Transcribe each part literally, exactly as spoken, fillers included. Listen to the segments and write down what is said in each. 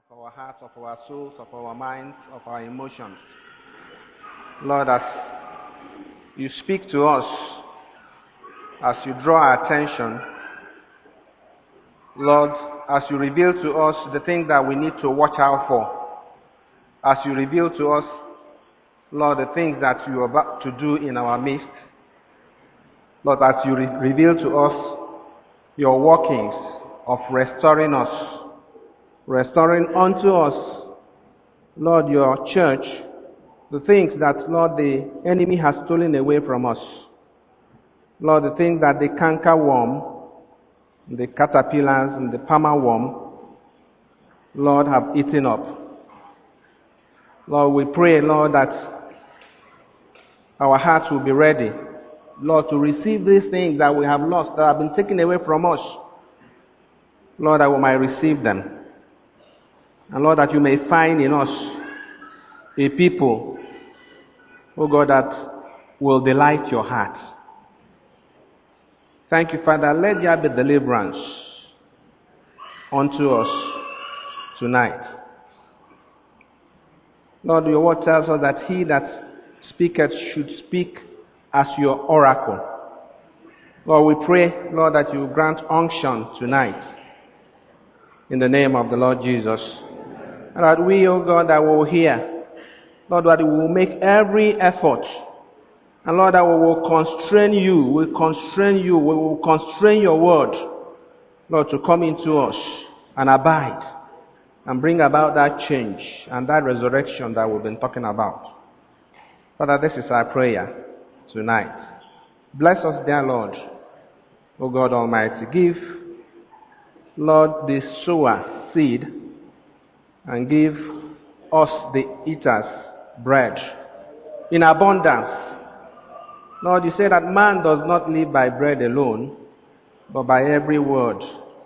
of our hearts, of our souls, of our minds, of our emotions. Lord, as you speak to us, as you draw our attention, Lord, as you reveal to us the things that we need to watch out for, as you reveal to us, Lord, the things that you are about to do in our midst, Lord, as you re- reveal to us your workings of restoring us, restoring unto us, Lord, your church, the things that, Lord, the enemy has stolen away from us. Lord, the things that the cankerworm, the caterpillars, and the palmer worm, Lord, have eaten up. Lord, we pray, Lord, that our hearts will be ready, Lord, to receive these things that we have lost, that have been taken away from us. Lord, that we might receive them. And Lord, that you may find in us a people, oh God, that will delight your heart. Thank you, Father. Let there be deliverance unto us tonight. Lord, your word tells us that he that speaketh should speak as your oracle. Lord, we pray, Lord, that you grant unction tonight in the name of the Lord Jesus. And that we, oh God, that will hear, Lord, that we will make every effort. And Lord, that we will constrain you, we will constrain you, we will constrain your word, Lord, to come into us and abide and bring about that change and that resurrection that we've been talking about. Father, this is our prayer tonight. Bless us, dear Lord, O God Almighty. Give, Lord, the sower seed and give us, the eaters, bread in abundance. Lord, you say that man does not live by bread alone, but by every word,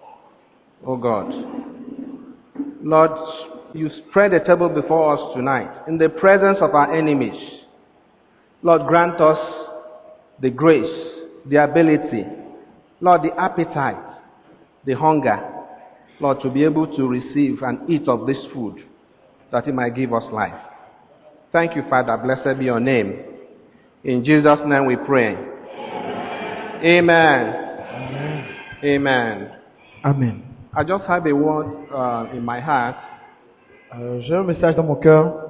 O God. Lord, you spread a table before us tonight in the presence of our enemies. Lord, grant us the grace, the ability, Lord, the appetite, the hunger, Lord, to be able to receive and eat of this food, that it might give us life. Thank you, Father. Blessed be your name. In Jesus' name we pray. Amen. Amen. Amen. Amen. I just have a word uh, in my heart. Euh, j'ai un message dans mon cœur.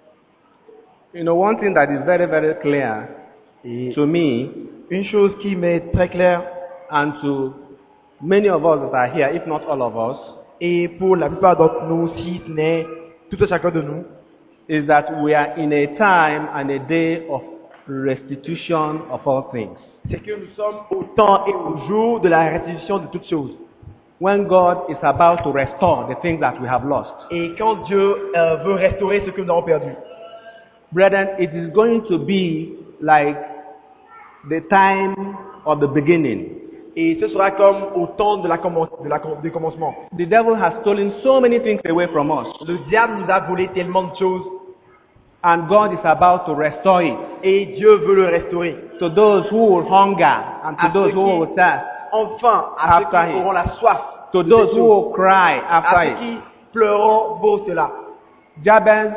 You know, one thing that is very, very clear Et to me, une chose qui m'est très claire, and to many of us that are here, if not all of us, et pour la plupart d'entre nous, si ce n'est tout un chacun de nous, is that we are in a time and a day of restitution of all things. c'est que nous sommes au temps et au jour de la restitution de toutes choses. When God is about to restore the things that we have lost. Et quand Dieu euh, veut restaurer ce que nous avons perdu, Brethren, it is going to be like the time of the beginning. et ce sera comme au temps de la commen- de la com- du commencement. The devil has stolen so many things away from us, Le diable nous a volé tellement de choses and God is about to restore it et Dieu veut le restaurer. to those who will hunger and to À those ceux who qui- will thirst, Enfin, à ceux After qui him. auront la soif, to de those ces who choses, will cry after à ceux it. qui pleureront pour cela. Jabez,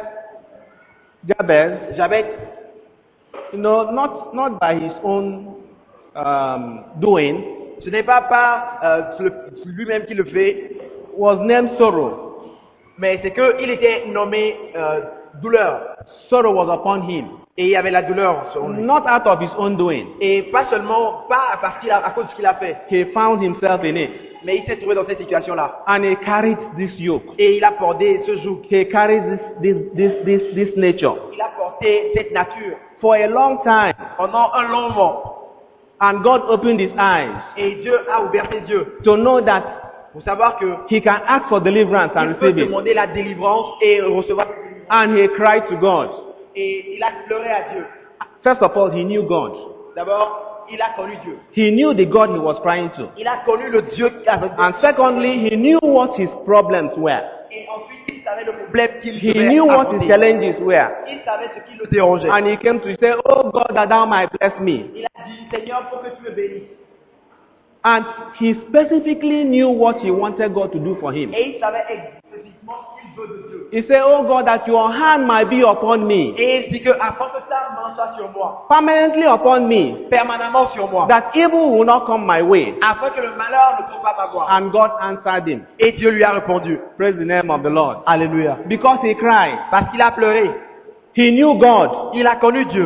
Jabez, Jabez, you know, not not by his own um, doing, ce n'est pas par euh, le- lui-même qui le fait, was named Sorrow. mais c'est qu'il était nommé euh, douleur. Sorrow was upon him, Et il y avait la douleur sur lui. not out of his own doing. Et pas seulement, pas parce qu'il a, à cause de ce qu'il a fait, He found himself in it, mais il s'est trouvé dans cette situation-là. and he carried this yoke. Et il a porté ce joug. He carries this this this this, this nature Il a porté cette nature for a long time, pendant un long moment. and God opened his eyes Et Dieu a ouvert ses yeux to know that pour savoir que he can ask for deliverance and il peut receive it. demander la délivrance et recevoir. And he cried to God. Et il a pleuré à Dieu. First of all, he knew God. D'abord, il a connu Dieu. He knew the God he was crying to. Il a connu le Dieu qui avait. And secondly, he knew what his problems were. Et ensuite, il savait le problème qu'il He devait knew what affronter. his challenges were. Il savait ce qui le dérangeait. And he came to say, oh God, that thou might bless me. Il a dit, Seigneur, pour que tu me bénisses. And he specifically knew what he wanted God to do for him. Et il savait spécifiquement ce qu'il veut de Dieu. He said, oh God, that your hand might be upon me, Et il dit que afin que ta main soit sur moi, permanently upon me, permanemment sur moi, that evil will not come my way. afin que le malheur ne trouve pas ma voie. And God answered him. Et Dieu lui a répondu. Praise the name of the Lord. Alléluia. Because he cried. Parce qu'il a pleuré. He knew God. Il a connu Dieu.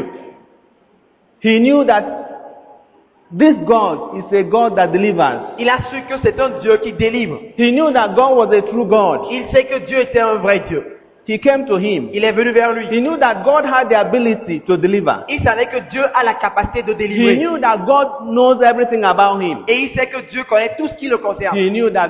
He knew that this God is a God that delivers. Il a su que c'est un Dieu qui délivre. He knew that God was a true God. Il sait que Dieu était un vrai Dieu. He came to him. Il est venu vers lui. He knew that God had the ability to deliver. Il savait que Dieu a la capacité de He délivrer. knew that God knows everything about him. Et il sait que Dieu connaît tout ce qui le concerne. He knew that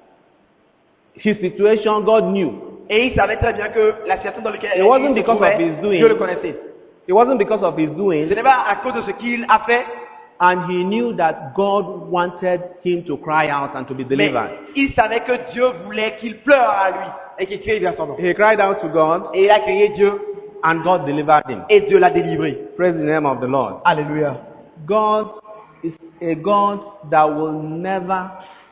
his situation, God knew. Et il savait très bien que la situation dans laquelle It il wasn't se because trouvait, of his doing. Dieu le connaissait. It wasn't because of his doing. Ce n'est pas à cause de ce qu'il a fait, And he knew that God wanted him to cry out and to be mais delivered. il savait que Dieu voulait qu'il pleure à lui et qu'il crie vers son nom. He cried out to God Et il a crié Dieu and God delivered him. et Dieu l'a délivré. Praise the name of the Lord. Alléluia. God is a God that will never,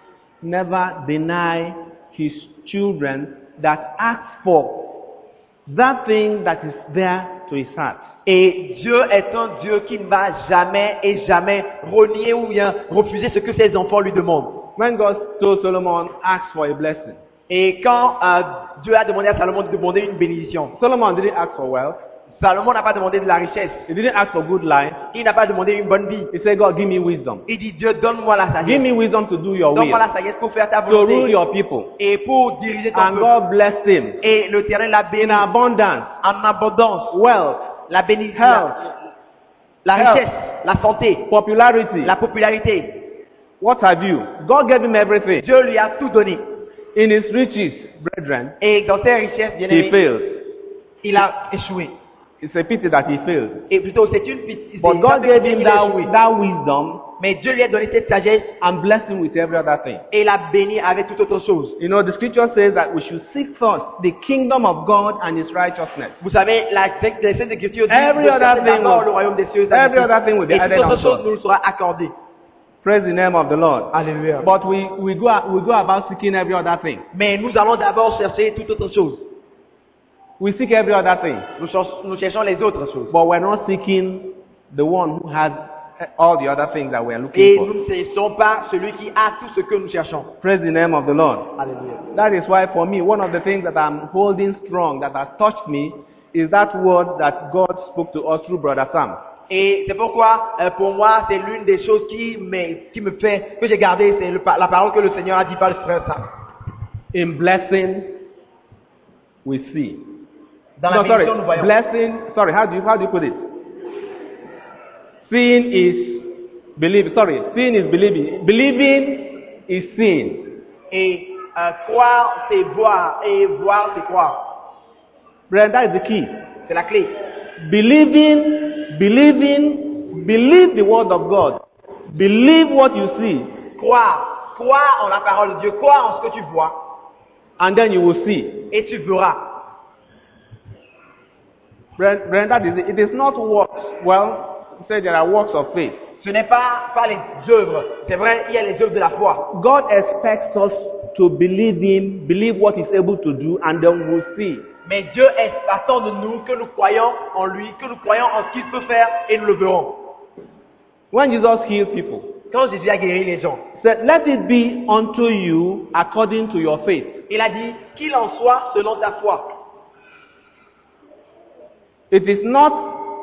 never deny his children that ask for that thing that is there to his heart. Et Dieu est un Dieu qui ne va jamais et jamais renier ou bien refuser ce que ses enfants lui demandent. When God told Solomon, ask for a blessing, Et quand euh, Dieu a demandé à Salomon de demander une bénédiction, Solomon didn't ask for wealth. Salomon n'a pas demandé de la richesse. He didn't ask for good life. Il n'a pas demandé une bonne vie. He said, God, give me wisdom. Il dit, Dieu, donne-moi la Give sagesse. me wisdom to do your will, Donne-moi la sagesse pour faire ta to rule volonté your people. et pour diriger ton And peuple. God blessed him Et l'Éternel l'a in béni abundance, en abondance. wealth, La bénédiction, health, la health, richesse, la santé, popularity. la popularité. What have you? God gave him everything. Dieu lui a tout donné. In his riches, brethren, Et dans ses richesses, bien he aimé, failed. il a échoué. It's a pity that he failed. Et plutôt, c'est une petite. But God gave him that, that wisdom Mais Dieu lui a donné cette sagesse and blessed him with every other thing. et l'a béni avec toute autre chose. You know, the scripture says that we should seek first the kingdom of God and his righteousness. Vous savez, la les Saintes Écritures disent Every de other chercher thing d'abord will- le royaume des cieux et every sa other thing will be justice. Et added toute autre unto chose us. nous sera accordée. Praise the name of the Lord. Alléluia. But we, we, go, we go about seeking every other thing. Mais nous allons d'abord chercher toute autre chose. We seek every other thing. Nous, cher- nous cherchons les autres choses. But we're not seeking the one who has all the other things that we're looking Et for. nous ne cherchons pas celui qui a tout ce que nous cherchons. Praise the name of the Lord. Alléluia. That is why for me, one of the things that I'm holding strong, that has touched me, is that word that God spoke to us through Brother Sam. Et c'est pourquoi, euh, pour moi, c'est l'une des choses qui me, qui me fait, que j'ai gardé, c'est le pa- la parole que le Seigneur a dit par le frère Sam. In blessing, we see. Dans No, la sorry. bénédiction, nous voyons. Blessing, sorry, how do you, how do you put it? Seeing is believing. Sorry, seeing is believing. Believing is seeing. Et euh, croire, c'est voir. Et voir, c'est croire. Brethren, that is the key. C'est la clé. Believing, believing, believe the word of God. Believe what you see, Croire. Croire en la parole de Dieu. Croire en ce que tu vois. and then you will see. Et tu verras. Brethren, brethren, that is it. It is not works. Well, you say there are works of faith. Ce n'est pas, pas les œuvres. C'est vrai, il y a les œuvres de la foi. God expects us to believe Him, believe what He's able to do, and then we'll see. Mais Dieu est- attend de nous que nous croyons en lui, que nous croyons en ce qu'il peut faire et nous le verrons. When Jesus healed people, Quand Jésus a guéri les gens, He said, "Let it be unto you according to your faith." il a dit qu'il en soit selon ta foi. It is not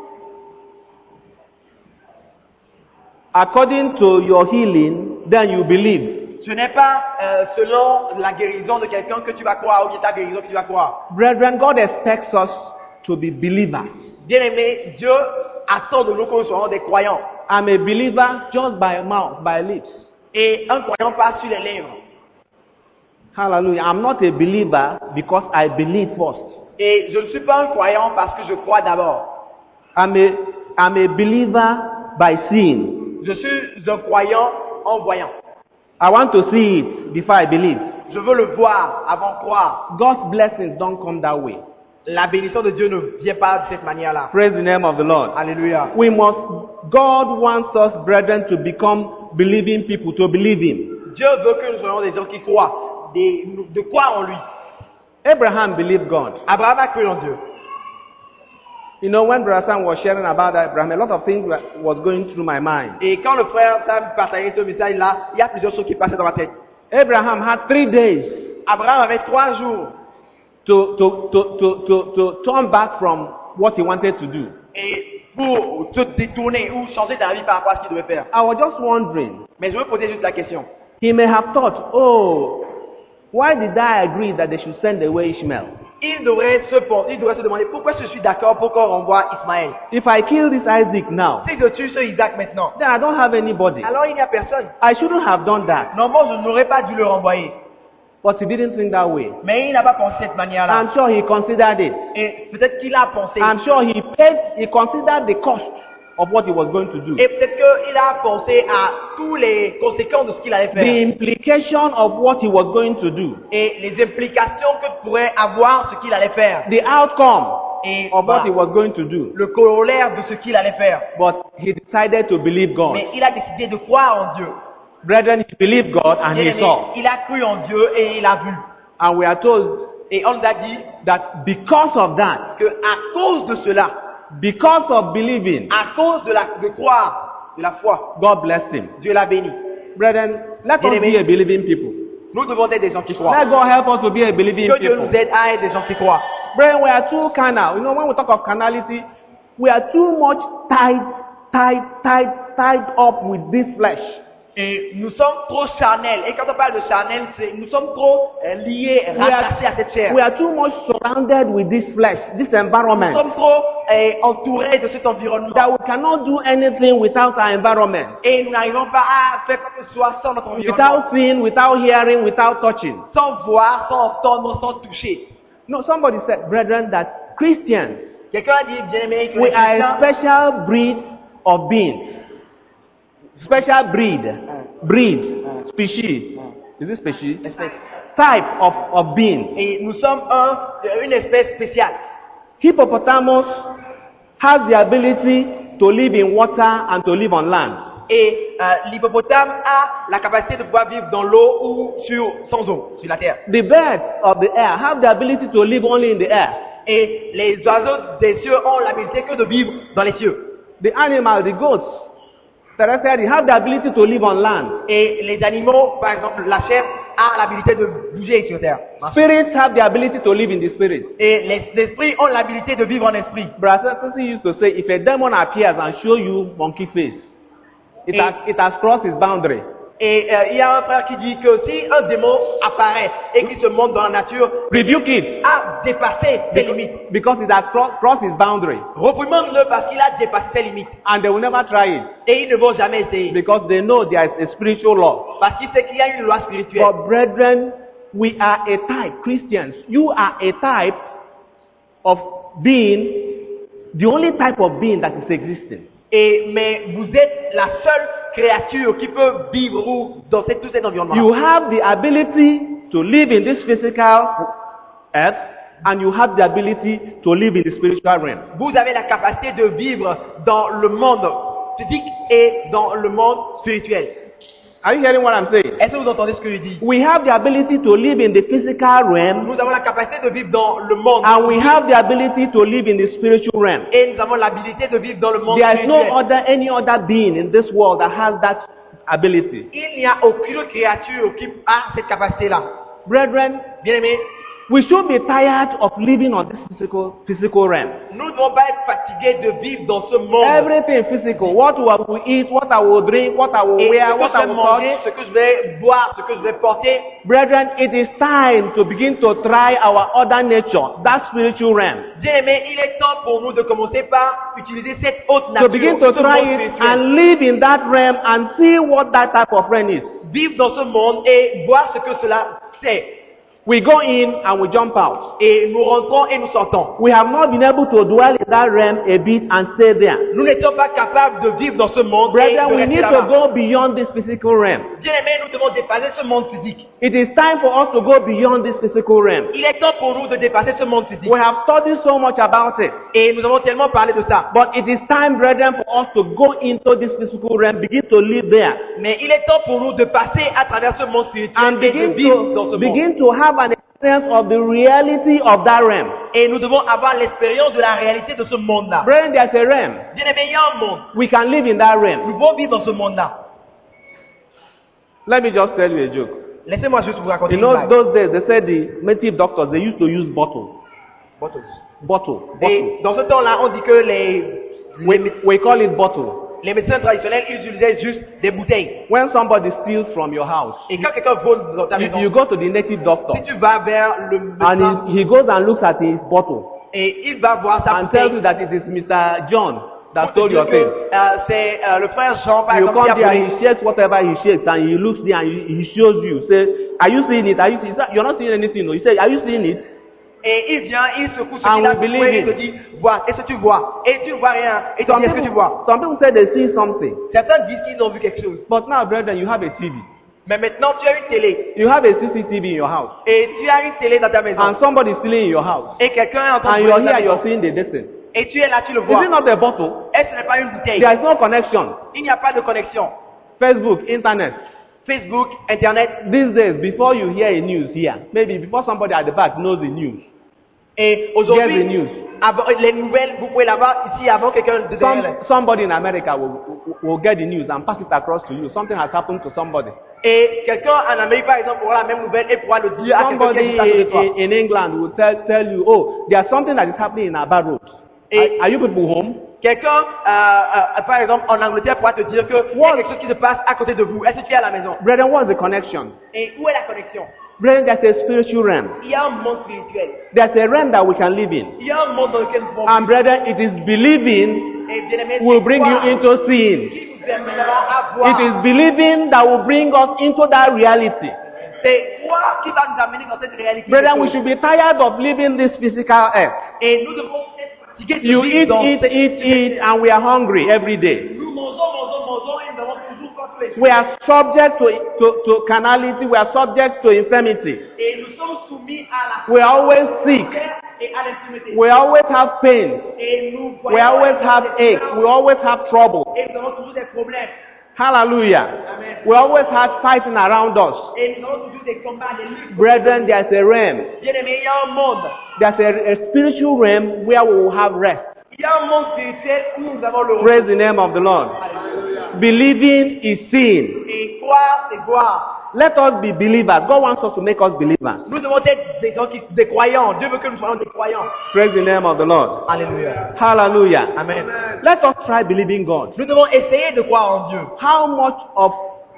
according to your healing, then you believe. Ce n'est pas euh, selon la guérison de quelqu'un que tu vas croire ou bien ta guérison que tu vas croire. Brethren, God expects us to be believers. Bien-aimé, Dieu attend de nous que nous soyons des croyants. I'm a believer just by mouth, by lips. Et un croyant pas sur les lèvres. Hallelujah. I'm not a believer because I believe first. Et je ne suis pas un croyant parce que je crois d'abord. I'm a, I'm a believer by seeing. Je suis un croyant en voyant. I want to see it before I believe. Je veux le voir avant de croire. God's blessings don't come that way. La bénédiction de Dieu ne vient pas de cette manière-là. Praise the name of the Lord. Alléluia. We must, God wants us, brethren, to become believing people, to believe Him. Dieu veut que nous soyons des gens qui croient, des, de croire en lui. Abraham believed God. Abraham a cru en Dieu. You know, when Brother Sam was sharing about Abraham, a lot of things were, was going through my mind. Et quand le frère Sam partageait ce message là, il y a plusieurs choses qui passaient dans ma tête. Abraham had three days Abraham avait trois jours to, to, to, to, to, to turn back from what he wanted to do. et pour se détourner ou changer d'avis par rapport à ce qu'il devait faire. I was just wondering, Mais je veux poser juste la question. he may have thought, oh, why did I agree that they should send away Ishmael? Il devrait se, il devrait se demander pourquoi je suis d'accord pour qu'on renvoie Ismaël. If I kill this Isaac now, Si je tue ce Isaac maintenant, then I don't have anybody. alors il n'y a personne. I shouldn't have done that. Normalement, je n'aurais pas dû le renvoyer. But he didn't think that way. Mais il n'a pas pensé de cette manière-là. I'm sure he considered it. Et peut-être qu'il a pensé. I'm sure he paid, he considered the cost of what he was going to do. Et peut-être qu'il a pensé à toutes les conséquences de ce qu'il allait The faire. implication of what he was going to do. Et les implications que pourrait avoir ce qu'il allait faire. The outcome Et of what voilà, he was going to do. le corollaire de ce qu'il allait faire. But he decided to believe God. Mais il a décidé de croire en Dieu. Brethren, he believed God and he Bien-aimé, saw. il a cru en Dieu et il a vu. And we are told Et on nous a dit that because of that, que à cause de cela, because of believing, à cause de, la, de croire, de la foi, God blessed him. Dieu l'a béni. Brethren, let us Bien-aimé, be a believing people. Nous devons être des gens qui croient. Let God help us to be a believing Que Dieu people. nous aide à être des gens qui croient. Brethren, we are too carnal. You know, when we talk of carnality, we are too much tied, tied, tied, tied up with this flesh. Et nous sommes trop charnels. Et quand on parle de charnel, c'est nous sommes trop euh, liés, We rattachés à cette chair. are, we are too much surrounded with this flesh, this Nous environment, sommes trop euh, entourés de cet environnement. that we cannot do anything without our environment. Et nous n'arrivons pas à faire quoi que ce soit sans notre environnement. Without seeing, without hearing, without touching. Sans voir, sans entendre, sans toucher. No, somebody said, brethren, that Christians, Quelqu'un a dit, bien aimé, que we les are a chrétiens, special breed of beings. Special breed, breed, species. Is it species? espèce. Type of, of being. Et nous sommes un, une espèce spéciale. Hippopotamus has the ability to live in water and to live on land. Et euh, l'hippopotame a la capacité de pouvoir vivre dans l'eau ou sur, sans eau, sur la terre. The birds of the air have the ability to live only in the air. Et les oiseaux des cieux ont l'habilité que de vivre dans les cieux. The animals, the goats, terrestrial, they have the ability to live on land. Et les animaux, par exemple la chèvre, a l'habilité de bouger sur terre. Spirits have the ability to live in the spirit. Et les esprits ont l'habilité de vivre en esprit. Brother Sissy used to say, if a demon appears and show you monkey face, it Et- has, it has crossed his boundary. Et euh, il y a un frère qui dit que si un démon apparaît et qu'il se montre dans la nature, Rebuke it, a dépassé ses limites. because it has cro- crossed his boundary. Reprimande-le parce qu'il a dépassé ses limites. And they will never try it, Et ils ne vont jamais essayer. because they know there is a spiritual law. Parce qu'il sait qu'il y a une loi spirituelle. But brethren, we are a type, Christians, you are a type of being, the only type of being that is existing. Et, mais vous êtes la seule créature qui peut vivre ou dans cet- tout cet environnement. You have the ability to live in this physical earth, and you have the ability to live in the spiritual realm. Vous avez la capacité de vivre dans le monde physique et dans le monde spirituel. Are you hearing what I'm saying? Est-ce que vous entendez ce que je dis? We have the ability to live in the physical realm, Nous avons la capacité de vivre dans le monde and we have the ability to live in the spiritual realm. et nous avons l'habilité de vivre dans le monde There is no spirituel. other any other being in this world that has that ability. Il n'y a aucune créature qui a cette capacité-là. Brethren, Bien aimé, we should be tired of living on this physical physical realm. nous ne devons pas être fatigués de vivre dans ce monde. Everything physical, what I will eat, what I will drink, what I will Et wear, ce what que je I vais will manger, touch. ce que je vais boire, ce que je vais porter. Brethren, it is time to begin to try our other nature, that spiritual realm. Bien aimé, il est temps pour nous de commencer par utiliser cette haute To nature, begin to ce try monde it spirituel. and live in that realm and see what that type of realm is. Vivre dans ce monde et voir ce que cela c'est. We go in and we jump out. Et nous rentrons et nous sortons. We have not been able to dwell in that realm a bit and stay there. Nous n'étions pas capables de vivre dans ce monde et Brethren, de we rester need to là-bas. go beyond this physical realm. Bien aimé, nous devons dépasser ce monde physique. It is time for us to go beyond this physical realm. Il est temps pour nous de dépasser ce monde physique. We have studied so much about it. Et nous avons tellement parlé de ça. But it is time, brethren, for us to go into this physical realm, begin to live there, Mais il est temps pour nous de passer à travers ce monde spirituel and et de begin vivre dans ce to monde. begin to have an experience of the reality of that realm. Et nous devons avoir l'expérience de la réalité de ce monde-là. Brethren, there's a realm. Bien-aimés, il y a un monde. We can live in that Nous realm. pouvons vivre dans ce monde-là. Let me just tell you a joke. Laissez-moi juste vous raconter In une those, blague. those days, they said the native doctors, they used to use bottle. Bottles. Bottle. Et Bottle. dans ce temps-là, on dit que les, We, les, we call it bottle. les médecins traditionnels utilisaient juste des bouteilles. When somebody steals from your house, Et quand quelqu'un vole dans ta you, maison, you go to the native doctor si tu vas vers le médecin and he, he goes and looks at his bottle et il va voir sa and tells bouteille, you that it is Mister John that pour te stole dire your que thing. euh, c'est euh, le frère Jean, par You exemple, qui a come there, volé. he shakes whatever he shakes, and he looks there and he, he shows you. Say, are you seeing it? Are you seeing it? You're not seeing anything. No. He says, are you seeing it? Et il vient, il secoue ce And qu'il a we believe secoué, il him. te dit, vois, est-ce que tu vois? Et tu ne vois rien, et tu Some dis, est-ce que tu people, vois? some people say they see something. Certains disent qu'ils ont vu quelque chose. But now, brethren, you have a T V. Mais maintenant, tu as une télé, You have a C C T V in your house. et tu as une télé dans ta maison, And somebody is stealing in your house. et quelqu'un est en train And de you're voler dans ta here, you're maison. seeing the distance. Et tu es là, tu le Is vois. it not a bottle? Et ce n'est pas une bouteille. There is no connection. Il n'y a pas de connexion. Facebook, internet. Facebook, Internet. These days, before you hear a news here, maybe before somebody at the back knows the news, Et here's the aujourd'hui, news. avant- les nouvelles, vous pouvez l'avoir ici avant quelqu'un de Some, derrière. somebody in America will, will, will get the news and pass it across to you. Something has happened to somebody. Et quelqu'un en Amérique, par exemple, aura la même nouvelle et pourra le dire à quelqu'un qui Somebody est juste à côté de toi. in, in England will tell, tell you, oh, there's something that is happening in Abba Road. Et- Are, are you people home? Quelqu'un, euh, euh, par exemple, en Angleterre pourra te dire qu'il y a quelque chose qui se passe à côté de vous. Est-ce que tu es à la maison? Brethren, what's the connection? Et où est la connexion? Brethren, there's a spiritual realm. Il y a un monde spirituel. There's a realm that we can live in. Il y a un monde dans lequel nous pouvons And vivre. brethren, it is believing Et bien aimé, will bring you into seeing. qui nous amènera à It is voir. believing that will bring us into that reality. C'est quoi qui va nous amener dans cette réalité? Brethren, we should be tired of living this physical earth. Et nous devons être fatigués de You vivre eat, dans eat, cette- eat, eat, and we are hungry every day. Nous mangeons, mangeons, mangeons et nous avons toujours pas tous les jours. We are subject to, to, to carnality. We are subject to infirmity. Et nous sommes soumis à la We are always sick. chair et à l'intimité. We always have pain. Et nous We voyons always les have choses aches. We always have trouble. et nous avons toujours des problèmes. Hallelujah. Amen. We always have fighting around us. Et nous avons toujours des combats, des luttes. Brethren, there's a realm. Bien aimé, il y a un monde. There's a, a spiritual realm where we will have rest. Il y a un monde spirituel où nous avons le Praise the name of the Lord. Believing is seeing. Et croire, c'est voir. Let us be believers. God wants us to make us believers. Nous devons être des gens qui, des croyants. Dieu veut que nous soyons des croyants. Praise the name of the Lord. Alléluia. Hallelujah. Amen. Let us try believing God. Nous devons essayer de croire en Dieu. How much of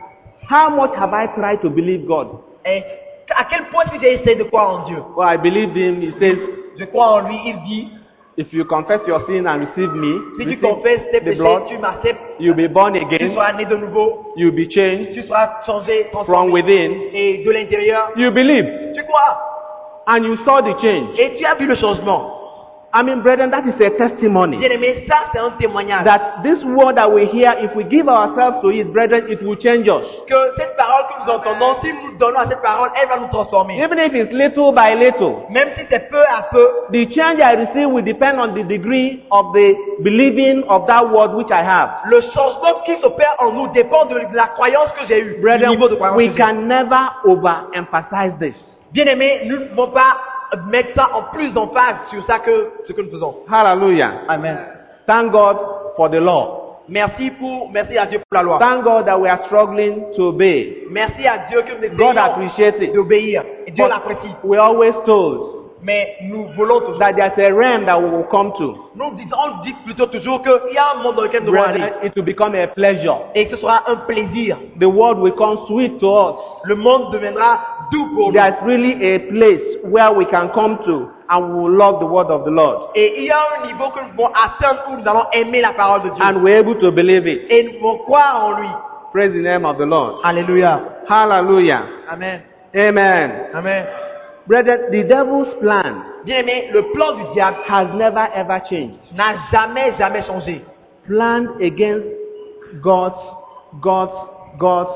how much have I tried to believe God? Et à quel point est-ce que j'ai essayé de croire en Dieu? Well, I believed him. He says, Je crois en lui. Il dit, if you confess your sin and receive me, si tu receive confesses tes the péchés, blood, tu m'acceptes, you'll be born tu again. seras né de nouveau, You'll be changed tu seras changé, from transformé. within. Et de l'intérieur, You believe, tu crois. and you saw the change. Et tu as vu le changement. I mean, brethren, that is a testimony. Bien aimé, ça c'est un témoignage. That this word that we hear, if we give ourselves to it, brethren, it will change us. Que cette parole que nous entendons, si nous nous donnons à cette parole, elle va nous transformer. Even if it's little by little, Même si c'est peu à peu, the change I receive will depend on the degree of the believing of that word which I have. le changement qui s'opère en nous dépend de la croyance que j'ai eue, du Brethren, niveau de croyance we que j'ai. can never overemphasize this. Bien aimé, nous ne pouvons pas mettre ça en plus d'emphase sur ça que ce que nous faisons. Hallelujah. Amen. Thank God for the law. Merci pour, merci à Dieu pour la loi. Thank God that we are struggling to obey. Merci à Dieu que nous God essayons appreciates it. d'obéir. Et Dieu But l'apprécie. we're always told Mais nous voulons toujours. that there's a realm that we will come to. Nous disons, on dit plutôt toujours qu'il y a un monde dans lequel nous devons aller. Brethren, it will become a pleasure. Et que ce sera un plaisir. The world will come sweet to us. Le monde deviendra doux pour nous. There's really a place where we can come to and we will love the word of the Lord. Et il y a un niveau que nous devons atteindre où nous allons aimer la parole de Dieu. And we're able to believe it. Et nous devons croire en lui. Praise the name of the Lord. Alléluia. Hallelujah. Amen. Amen. Amen. Brethren, the devil's plan Bien aimé, le plan du diable has never ever changed. n'a jamais, jamais changé. Plan against God's, God's, God's,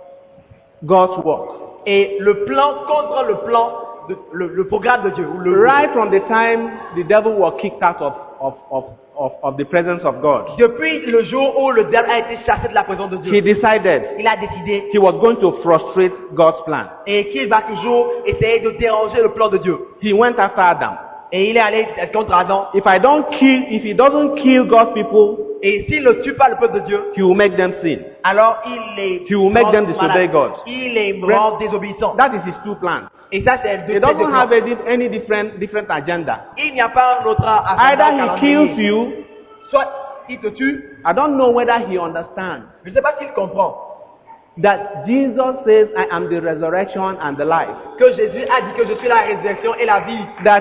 God's work. Et le plan contre le plan, de, le, le programme de Dieu. Ou le, Right from the time the devil was kicked out of of, of, of, of the presence of God, Depuis le jour où le diable a été chassé de la présence de Dieu, he decided il a décidé he was going to frustrate God's plan. et qu'il va toujours essayer de déranger le plan de Dieu. He went after Adam. Et il est allé contre Adam. If I don't kill, if he doesn't kill God's people, Et s'il ne tue pas le peuple de Dieu, he will make them sin. alors il les He will make rend them disobey malades. God. Il les rend désobéissants. That is his two plans. Et ça, c'est He le doesn't deuxième have plan. any, any different, different agenda. Il n'y a pas un autre agenda Either he kills you, Soit il te tue, I don't know whether he understands je ne sais pas s'il comprend that Jesus says, I am the resurrection and the life. que Jésus a dit que je suis la résurrection et la vie. That,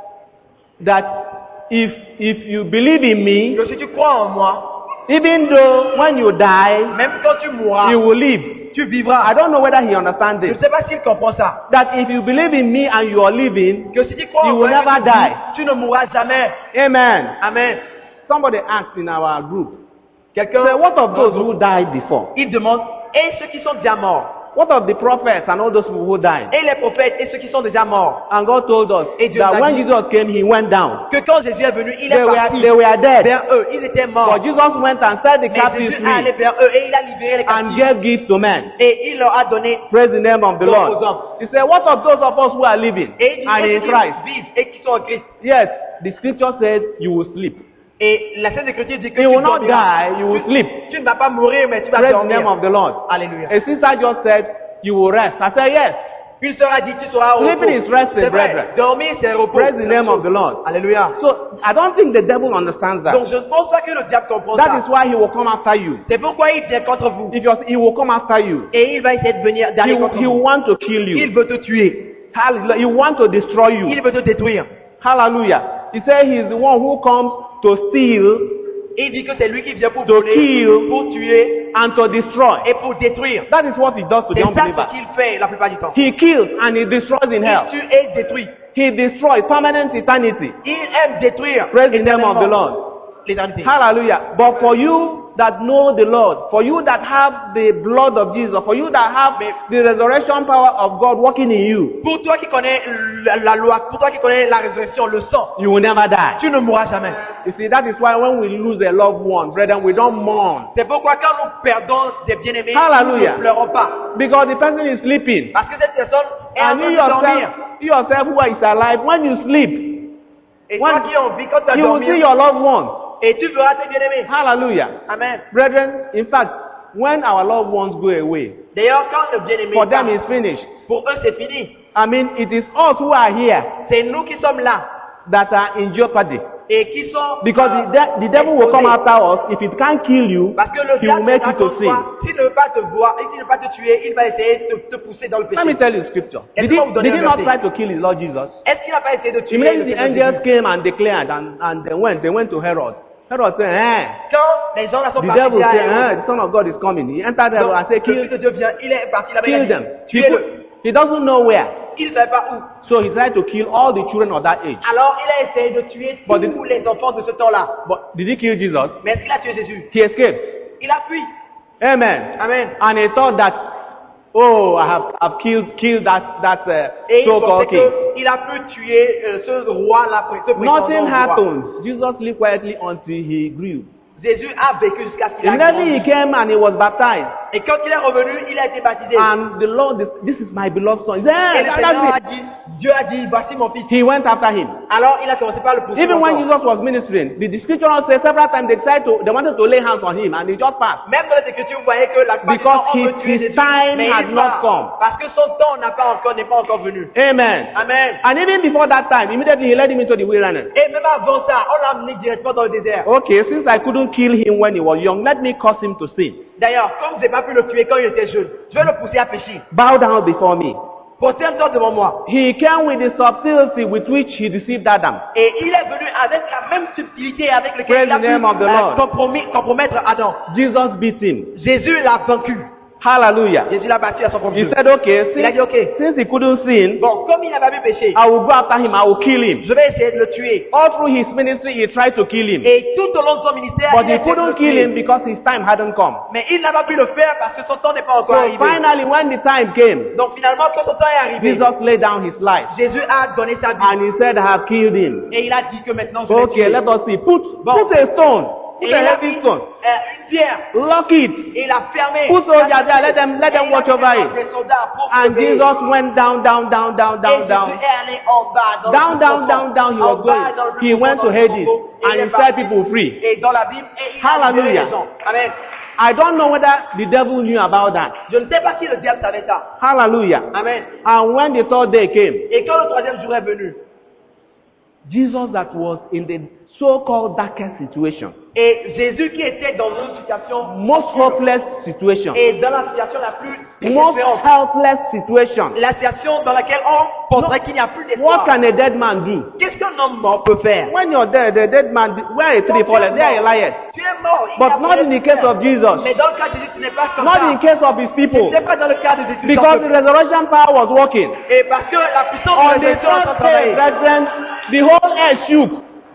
that if, if you believe in me, Que si tu crois en moi, even though when you die, même quand tu mourras, you will live. tu vivras. I don't know whether he understands Je ne this. sais pas s'il comprend ça. That if you believe in me and you are living, Que si tu crois you en will moi, never que tu, die. vis, tu ne mourras jamais. Amen. Amen. Somebody asked in our group, Quelqu'un, say, what of those who died before? il demande, et ceux qui sont déjà morts, What of the prophets and all those people who died? et les prophètes, et ceux qui sont déjà morts, And God told us Et Dieu that a when dit Jesus came, he went down. que quand Jésus est venu, il They est were, parti they were dead. vers eux. Ils étaient morts. But Jesus went and set the Mais captives Jésus est allé free vers eux et il a libéré les and captifs. gave gifts to men. Et il leur a donné. Praise the name of the Donc, Lord. aux hommes. He said, what of those of us who are living Et il dit, and et in ceux Christ? qui vivent et qui sont en Christ. Yes, the scripture says you will sleep. Et la Sainte Écriture dit que You tu will not dormiras. die, you will Tu- sleep. Tu ne vas pas mourir, mais tu vas Praise the name dormir. of the Lord. Alléluia. A sister just said, you will rest. I said, yes. Une sœur a dit, tu seras au repos. Sleeping is resting, C'est vrai, brethren. dormir, c'est repos. Praise the name of the Lord. Alléluia. So, I don't think the devil understands Donc, that. je ne pense pas que le diable comprend That ça. is why he will come after you. C'est pourquoi il vient contre vous. If you're, he will come after you. Et il va essayer de venir He, d'aller will- contre he will vous. want to kill you. Il veut te tuer. Hallelujah. He want to destroy you. Il veut te détruire. Hallelujah. He said he is the one who comes to steal Et il dit que c'est lui qui vient pour To voler, kill. pour tuer and to destroy. et pour détruire. That is what he does to the C'est ça unbeliever. ce qu'il fait la plupart du temps. He kills and he destroys in Il hell. tue et détruit. He destroys permanent eternity. Il aime détruire Praise the name of the éternellement Lord. l'éternité. Hallelujah. But for you that know the Lord, for you that have the blood of Jesus, for you that have the resurrection power of God working in you, Pour toi qui connais la, la loi, pour toi qui connais la résurrection, le sang, you will never die. tu ne mourras jamais. You see, that is why when we lose a loved one, brethren, we don't mourn. C'est pourquoi quand nous perdons des bien-aimés, Hallelujah. nous ne pleurons pas. Because the person is sleeping. Parce que cette personne est en And train you de dormir. yourself, you yourself who is alive, when you sleep, Et when- toi qui es en vie, quand tu as you will dormi, see your loved ones. et tu verras tes bien-aimés. Hallelujah. Amen. Brethren, in fact, when our loved ones go away, D'ailleurs, quand le bien-aimé for them part, it's finished. pour eux c'est fini. I mean, it is us who are here C'est nous qui sommes là that are in jeopardy. et qui sont Because euh, the, de- the devil will come exposés. after us. If it can't kill you, Parce que le he will diable make sera you to contre sin. toi. S'il ne veut pas te voir et s'il ne veut pas te tuer, il va essayer de te, te pousser dans le péché. Let me tell you scripture. Est-ce Did he, qu'on vous donne did he un not verset? try to kill his Lord Jesus? Est-ce qu'il n'a pas essayé de tuer le Immediately the Seigneur angels Jésus? came and declared, and, and they went. They went to Herod. Herod said, eh. Quand les gens là sont The partis devil à said, Hérode, eh, the Son of God is coming. He entered Herod donc, and said, le kill, Fils de Dieu vient, il est parti là-bas, il a kill dit, them. He, tuez-le. put- he doesn't know where. Il ne savait pas où. So he tried to kill all the children of that age. Alors il a essayé de tuer But tous les enfants de ce temps-là. But did he kill Jesus? Mais est-ce qu'il a tué Jésus? He escaped. Il a fui. Amen. Amen. And he thought that, oh, I have I've killed killed that that uh, Et il so-called pensait king. qu'il a pu tuer euh, ce roi-là, ce prétendant Nothing roi. happened. Jesus lived quietly until he grew. Jésus a vécu jusqu'à ce qu'il a Immediately he grandi. came and he was baptized. Et quand il est revenu, il a été baptisé. And the Lord, this, this is my beloved son. He said, Et "Hey, le that- Seigneur a that's it." dit, Dieu a dit, voici mon fils. He went after him. Alors il a commencé par le poursuivre. Even when encore. Jesus was ministering, the, the scripture says several times they decided to, they wanted to lay hands on him and he just passed. Même dans les Écritures, vous voyez que la plupart du Because temps, on his- veut tuer his Jésus, time mais had il not part. come. Parce que son temps n'a pas encore, n'est pas encore venu. Amen. Amen. And even before that time, immediately he led him into the wilderness. Et même avant ça, on l'a amené directement dans le désert. Okay, since I couldn't kill him when he was young, let me cause him to sin. D'ailleurs, comme vous n'avez pas pu le tuer quand il était jeune, je vais le pousser à pécher. Bow down before me. Prosterne-toi devant moi. He came with the subtlety with which he deceived Adam. Et il est venu avec la même subtilité avec laquelle Praise il a the pu name of the euh, Lord. compromis- compromettre Adam. Jesus beat him. Jésus l'a vaincu. Hallelujah. Jésus l'a battu à son propre He jeu. said, okay, Il a since, dit, ok, since he couldn't sin, bon, comme il n'a pas vu pécher, I will go after him, I will kill him. je vais essayer de le tuer. All through his ministry, he tried to kill him. Et tout au long de son ministère, But il a he essayé de couldn't le kill tuer. him because his time hadn't come. Mais il n'a pas pu le faire parce que son temps n'est pas encore So arrivé. finally, when the time came, Donc finalement, quand son temps est arrivé, Jesus laid down his life. Jésus a donné sa vie. And he said, I have killed him. Et il a dit que maintenant je vais Okay, tuer. let us see. Put, Bon. put a stone. Put Et il a a mis heavy stone. euh, une pierre Lock it. et il a fermé. Put soldiers there. Let them, let Et them il a watch mis over it. des soldats pour And surveiller. Jesus went down, down, down, down, Et down, Jésus down. est allé en bas, dans Down, le down, plus down, down, he profond. was En bas, dans le going. plus He profond, went dans to le plus Hades profond. Et and il he est set parti. people free. Et dans la Bible, et il a libéré Hallelujah. les gens. Amen. I don't know whether the devil knew about that. Je ne sais pas si le diable savait ça. Hallelujah. Amen. And when the third day came, Et quand le troisième jour est venu, Jesus that was in the so-called darkest situation, et Jésus qui était dans une situation most hopeless situation, et dans la situation la plus most désespérante, helpless situation, la situation dans laquelle on penserait qu'il n'y a plus what d'espoir. can a dead man do? Qu'est-ce qu'un homme mort peut faire? When you're dead, the dead man, where a tree Quand tu es fallen, there a mort, lion. tu es mort. il n'y a But plus not in the d'espoir. case of Jesus. Mais dans le cas de Jésus, ce n'est pas comme Not ça. in the case of his Ce people. n'est pas dans le cas de Jésus. Because the resurrection power was working. Et parce que la puissance On de the Jésus est en train de third day, travailler. brethren, the whole earth shook.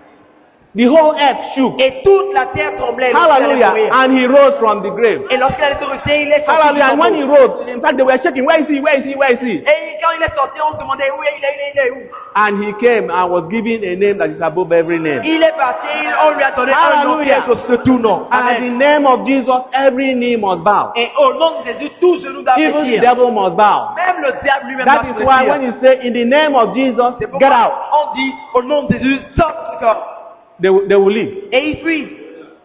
The whole earth shook. Et toute la terre tremblait lorsqu'il allait Hallelujah. mourir. And he rose from the grave. Et lorsqu'il allait se ressusciter, il est sorti du Hallelujah. And when he tombeau. rose, in fact, they were shaking. Where is he? Where is he? Where is he? Et quand il est sorti, on se demandait où est il est, il est, il est où? And he came and was given a name that is above every name. Il est parti, on lui a donné un nom qui est Hallelujah. de tout nom. And at the Amen. name of Jesus, every knee must bow. Et au nom de Jésus, tout genou doit Even the fléchir. devil must bow. Même le diable lui-même That doit is why when fléchir. you say, in the name of Jesus, C'est get pourquoi out, on dit au nom de Jésus, sors de ce corps. they will, they will leave. Et il fuit.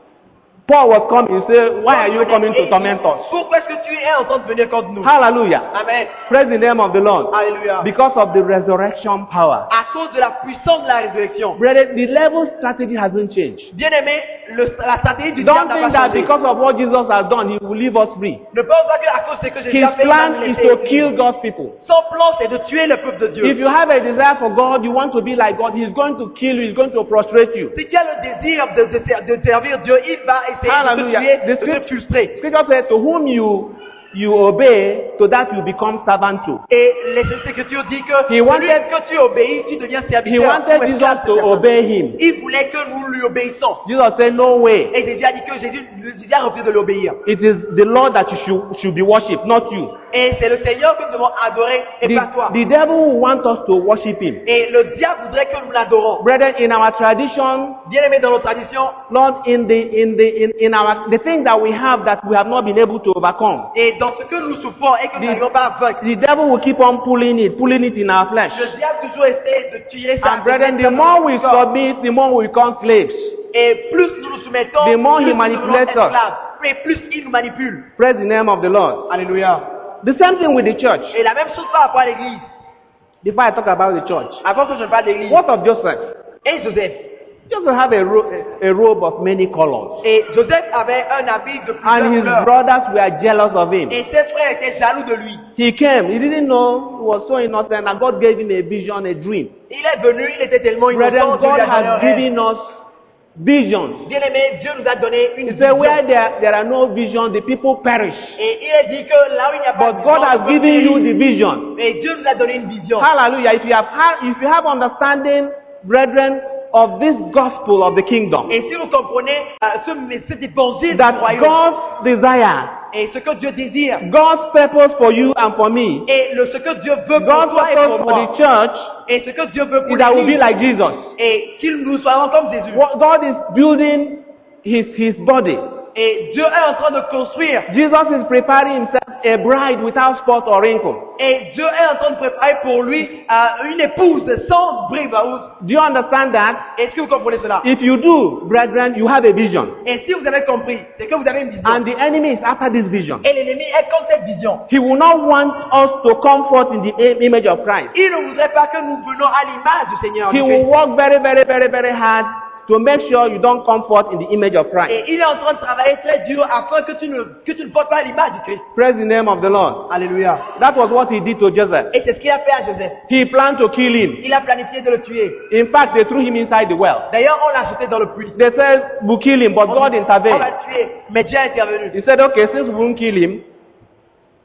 Paul was coming. He said, why are you coming to torment us? Pourquoi est-ce que tu es en train de venir contre nous? Hallelujah. Amen. Praise the name of the Lord. Alléluia. Because of the resurrection power. À cause de la puissance de la résurrection. Brother, the level strategy hasn't changed. Bien aimé, le, la stratégie du Don't diable n'a think pas that changé. because of what Jesus has done, he will leave us free. Ne pense pas qu'à cause de ce que Jésus His a fait, il va plan nous is laisser to libres. kill God's people. Son plan, c'est de tuer le peuple de Dieu. If you have a desire for God, you want to be like God, He's going to kill you, He's going to prostrate you. Si tu as le désir de, de, de servir Dieu, il va essayer Hallelujah. de te tuer, The de te script- frustrer. Scripture says, to whom you you obey, to that you become servant to. Et les Écritures disent que He celui wanted- que tu obéis, tu deviens He serviteur. wanted ou Jesus esclave de to personne. obey Him. Il voulait que nous lui obéissions. Jesus said, no way. Et Jésus a dit que Jésus, Jésus a refusé de l'obéir. It is the Lord that you should, should be worshipped, not you. Et c'est le Seigneur que nous devons adorer et The, pas toi. the devil will want us to worship Him. Et le diable voudrait que nous l'adorons. Brethren, in our tradition, Bien aimé dans nos traditions, Lord, in the in the in, in our the things that we have that we have not been able to overcome, et dans ce que nous souffrons et que nous The- n'arrivons pas à vaincre, the devil will keep on pulling it, pulling it in our flesh. le diable toujours essaie de tuer ça. And brethren, the more we submit, the more we become slaves. Et plus nous nous soumettons, The more plus he nous manipulates devenons us. esclaves. Et plus il nous manipule. Praise the name of the Lord. Alléluia. The same thing with the church. Et la même chose par rapport à l'église. Before I talk about the church, Avant que je ne parle de l'église. what of Joseph? Et Joseph. Joseph had a, ro- a robe of many colors, Et Joseph avait un habit de and plusieurs his couleurs. brothers were jealous of him. Et ses frères étaient jaloux de lui. He came. He didn't know he was so innocent, and God gave him a vision, a dream. Il est venu, il était tellement Brethren, innocent. Dieu God lui a donné un has rêve. given us visions. Bien aimé, Dieu nous a donné une He said, vision. where there, there are no visions, the people perish. Et il a dit que là où il n'y a pas But de God vision, has le peuple given you périt. the vision. Et Dieu nous a donné une vision. Hallelujah. If you have had, if you have understanding, brethren, of this gospel of the kingdom, Et si vous comprenez euh, ce, cet évangile du that royaume God's desire, et ce que Dieu désire God's purpose for you and for me, et le, ce que Dieu veut pour God's toi et purpose pour for moi the church et ce que Dieu veut pour is that we'll be l'Église like Jesus. et qu'il nous soyons comme Jésus. What God is building his, his body. Et Dieu est en train de construire Jesus is preparing himself a bride without spot or wrinkle. et Dieu est en train de préparer pour lui euh, une épouse sans bris. Do you understand that? Est-ce que vous comprenez cela? If you do, brethren, you have a vision. Et si vous avez compris, c'est que vous avez une vision. And the enemy is after this vision. Et l'ennemi est contre cette vision. He will not want us to come forth in the im- image of Christ. Il ne voudrait pas que nous venons à l'image du Seigneur. en He effet. will work very, very, very, very hard to make sure you don't come forth in the image of Christ. Et il est en train de travailler très dur afin que tu ne, que tu ne portes pas l'image du Christ. Praise the name of the Lord. Alléluia. That was what he did to Joseph. Et c'est ce qu'il a fait à Joseph. He planned to kill him. Il a planifié de le tuer. In fact, they threw him inside the well. D'ailleurs, on l'a jeté dans le puits. They said, we'll kill him, but On, God on intervened. va le tuer. Mais Dieu a intervenu. He said, okay, since we won't kill him,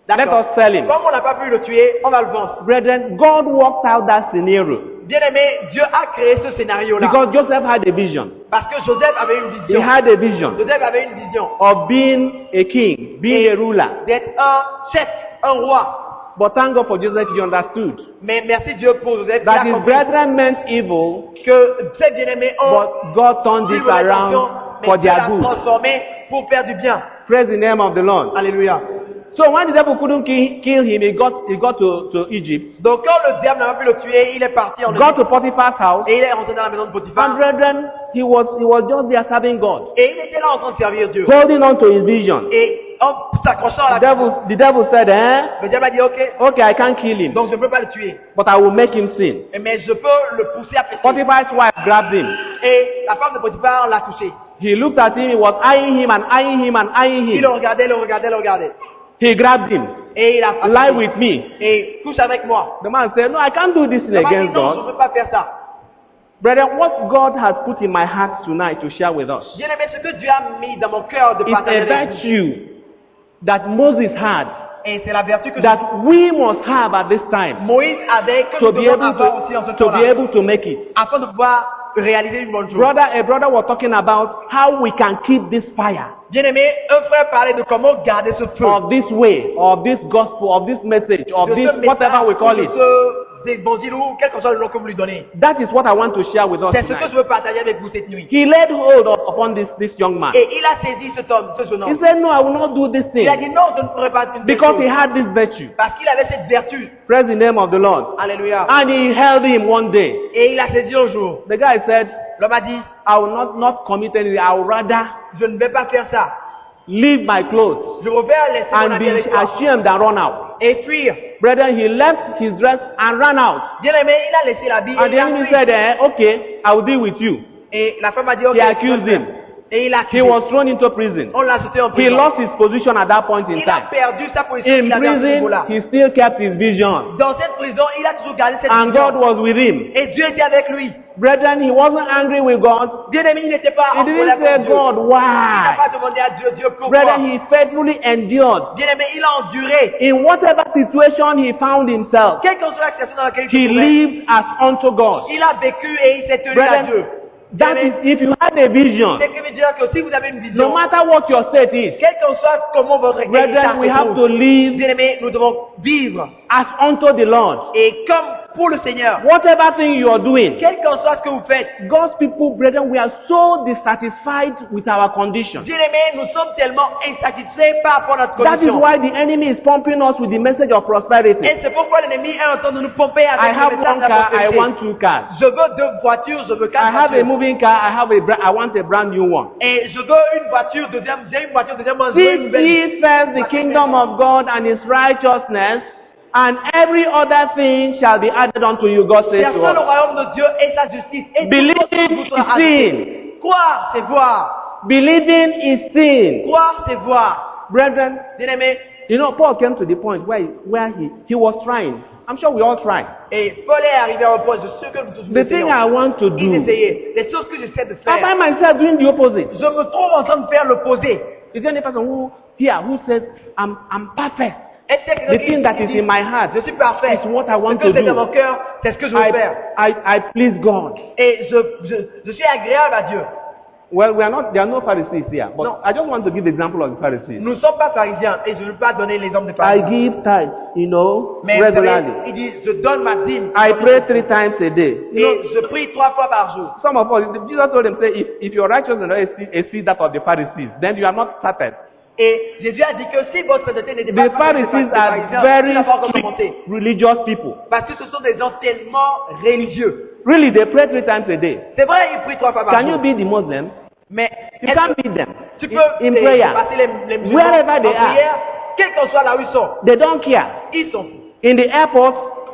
Let D'accord. us sell him. Comme on n'a pas pu le tuer, on va le vendre. Brethren, God worked out that scenario Bien-aimé, Dieu a créé ce scénario-là. because Joseph had a vision. Parce que Joseph avait une He vision. had a vision Joseph avait une vision of being a king, being a ruler. d'être un chef, un roi. But thank God for Joseph, he understood Mais merci Dieu pour Joseph. Il that a his compris brethren meant evil, que ces bien-aimés ont but God turned pris it mauvaise intention, around mais for Dieu their l'a good. transformé pour faire du bien. Praise the name of the Lord. Alléluia. So when the devil couldn't kill, kill him, he got he got to, to Egypt, Donc quand le diable n'a pas pu le tuer, il est parti en got Égypte to Potiphar's house, et il est rentré dans la maison de and Potiphar. brethren, he was he was just there serving God, Et il était là en train de servir Dieu. holding on to his vision. Et en s'accrochant à The la devil, the devil said, eh, le diable a dit ok, okay, I can't kill him, donc je ne peux pas le tuer. but I will make him sin. Mais je peux le pousser à pécher. Potiphar's wife grabbed him. Et la femme de Potiphar l'a touché. He looked at him, he was eyeing him and eyeing him and eyeing Il him. le regardait, le regardait, le regardait. He grabbed him. Et il a Lie frappé. with me. Et couche avec moi. The man said, no, I can't do this thing Le mari dit against non, je ne God. peux pas faire ça. Brethren, what God has put in my heart tonight to share with us Bien aimé, ce que Dieu a mis dans mon cœur de is partager a avec vous. virtue that Moses had, Et c'est la vertu que that we must have at this time Moïse avait, que to nous be devons able avoir aussi en ce to, to be temps-là, able to make it. afin de pouvoir réaliser une bonne chose. Brother, a brother was talking about how we can keep this fire Bien aimé, un frère parlait de comment garder ce feu. of this way, of this gospel, of this message, of de this ce whatever we message, call de it. ce évangile ou quel que soit le nom que vous lui donnez. That is what I want to share with us C'est ce que tonight. je veux partager avec vous cette nuit. He laid hold of, upon this, this young man. Et il a saisi cet homme, ce jeune He homme. said, no, I will not do this Il a thing dit non, je ne ferai pas une telle because he chose. had this virtue. Parce qu'il avait cette vertu. Praise the name of the Lord. Alléluia. And he held him one day. Et il a saisi un jour. The guy said, L'homme a dit, I will not, not commit anything. I will rather je ne vais pas faire ça. leave my clothes Je vais laisser mon and habit be avec toi. ashamed and run out. Et fuir. Brethren, he left his dress and ran out. Bien aimé, il a laissé l'habit et And the il a enemy fui. said, eh, okay, I will deal with you. Et la femme a dit, ok. He accused him. Et il a He accusé. was thrown into prison. On l'a jeté en He prison. lost his position at that point in Il a time. perdu sa position In qu'il avait à ce prison, niveau-là. he still kept his vision. Dans cette prison, il a toujours gardé cette And vision. God was with him. Et Dieu était avec lui. Brethren, he wasn't angry with God. Bien aimé, il n'était pas He en colère didn't say, contre Dieu. God, Il n'a why? pas demandé à Dieu, Dieu, pourquoi? Brethren, he faithfully endured. Bien aimé, il a enduré. In whatever situation he found himself, Quelle que soit la situation dans laquelle il he se trouvait, lived as unto God. il a vécu et il s'est tenu à Dieu. Brethren, that is, if you had a vision, C'est ce qui veut dire que si vous avez une no vision, matter what your state is, quel que soit comment votre état brethren, we se have to trouve, live bien aimé, nous devons vivre. as unto the Lord. Et comme pour le Seigneur, Whatever thing you are doing, quel que soit ce que vous faites, God's people, brethren, we are so dissatisfied with our condition. bien aimé, nous sommes tellement insatisfaits par rapport à notre That is condition. why the enemy is pumping us with the message of prosperity. Et c'est pourquoi l'ennemi est en train de nous pomper I avec have le message one de la car, I prospérité. want two cars. Je veux deux voitures, je veux I quatre have a voitures. moving car, I have a bra- I want a brand new one. Et je veux une voiture, deuxième, j'ai une voiture, deuxièmement, je veux une Seek nouvelle. ye first the kingdom of God and his righteousness, and every other thing shall be added unto you, God says Cherchez to le us. royaume de Dieu et sa justice. Et Believe tout autre vous is sera sin. ajouté. Croire, c'est voir. Believing is sin. Croire, c'est voir. Brethren, Bien aimé, you know, Paul came to the point where, he, where he, he was trying. I'm sure we all try. et Paul est arrivé au point, je suis sûr que nous tous nous The thing essayons. I want to Il do, essayait. Les choses que j'essaie de I faire, find myself doing the opposite. je me trouve en train de faire l'opposé. Is there any person who here who says, I'm, I'm perfect? Est-ce qu'il y a quelqu'un The qui- thing that qui is dit, in my heart je suis parfait. is what I want Ce que to j'ai dans do. mon cœur, c'est ce que je veux I, faire. I, I please God. Et je, je, je suis agréable à Dieu. Well, we are not, there are no Pharisees here, but No. I just want to give the example of the Pharisees. Nous ne sommes pas pharisiens et je ne veux pas donner l'exemple des I pharisiens. give tithes, you know, Mais vous savez, regularly. il dit, je donne ma dîme. I pray three times a day. You know, Et je prie trois fois par jour. some of us, Jesus told them, say, if, if your righteousness exceeds that of the Pharisees, then you are not started. Et Jésus a dit que si votre sainteté n'était pas The comme celle des Pharisees pharisiens, are vous very n'avez pas encore strict commencé. religious people. Parce que ce sont des gens tellement religieux. Really, they pray three times a day. C'est vrai, ils prient trois fois par Can you jour. be the Muslim? Mais You est-ce can't que beat them tu peux in, in eh, prayer. passer les, les musulmans Wherever they en are. prière, quel que soit là où ils sont, They don't care. ils sont In the airport,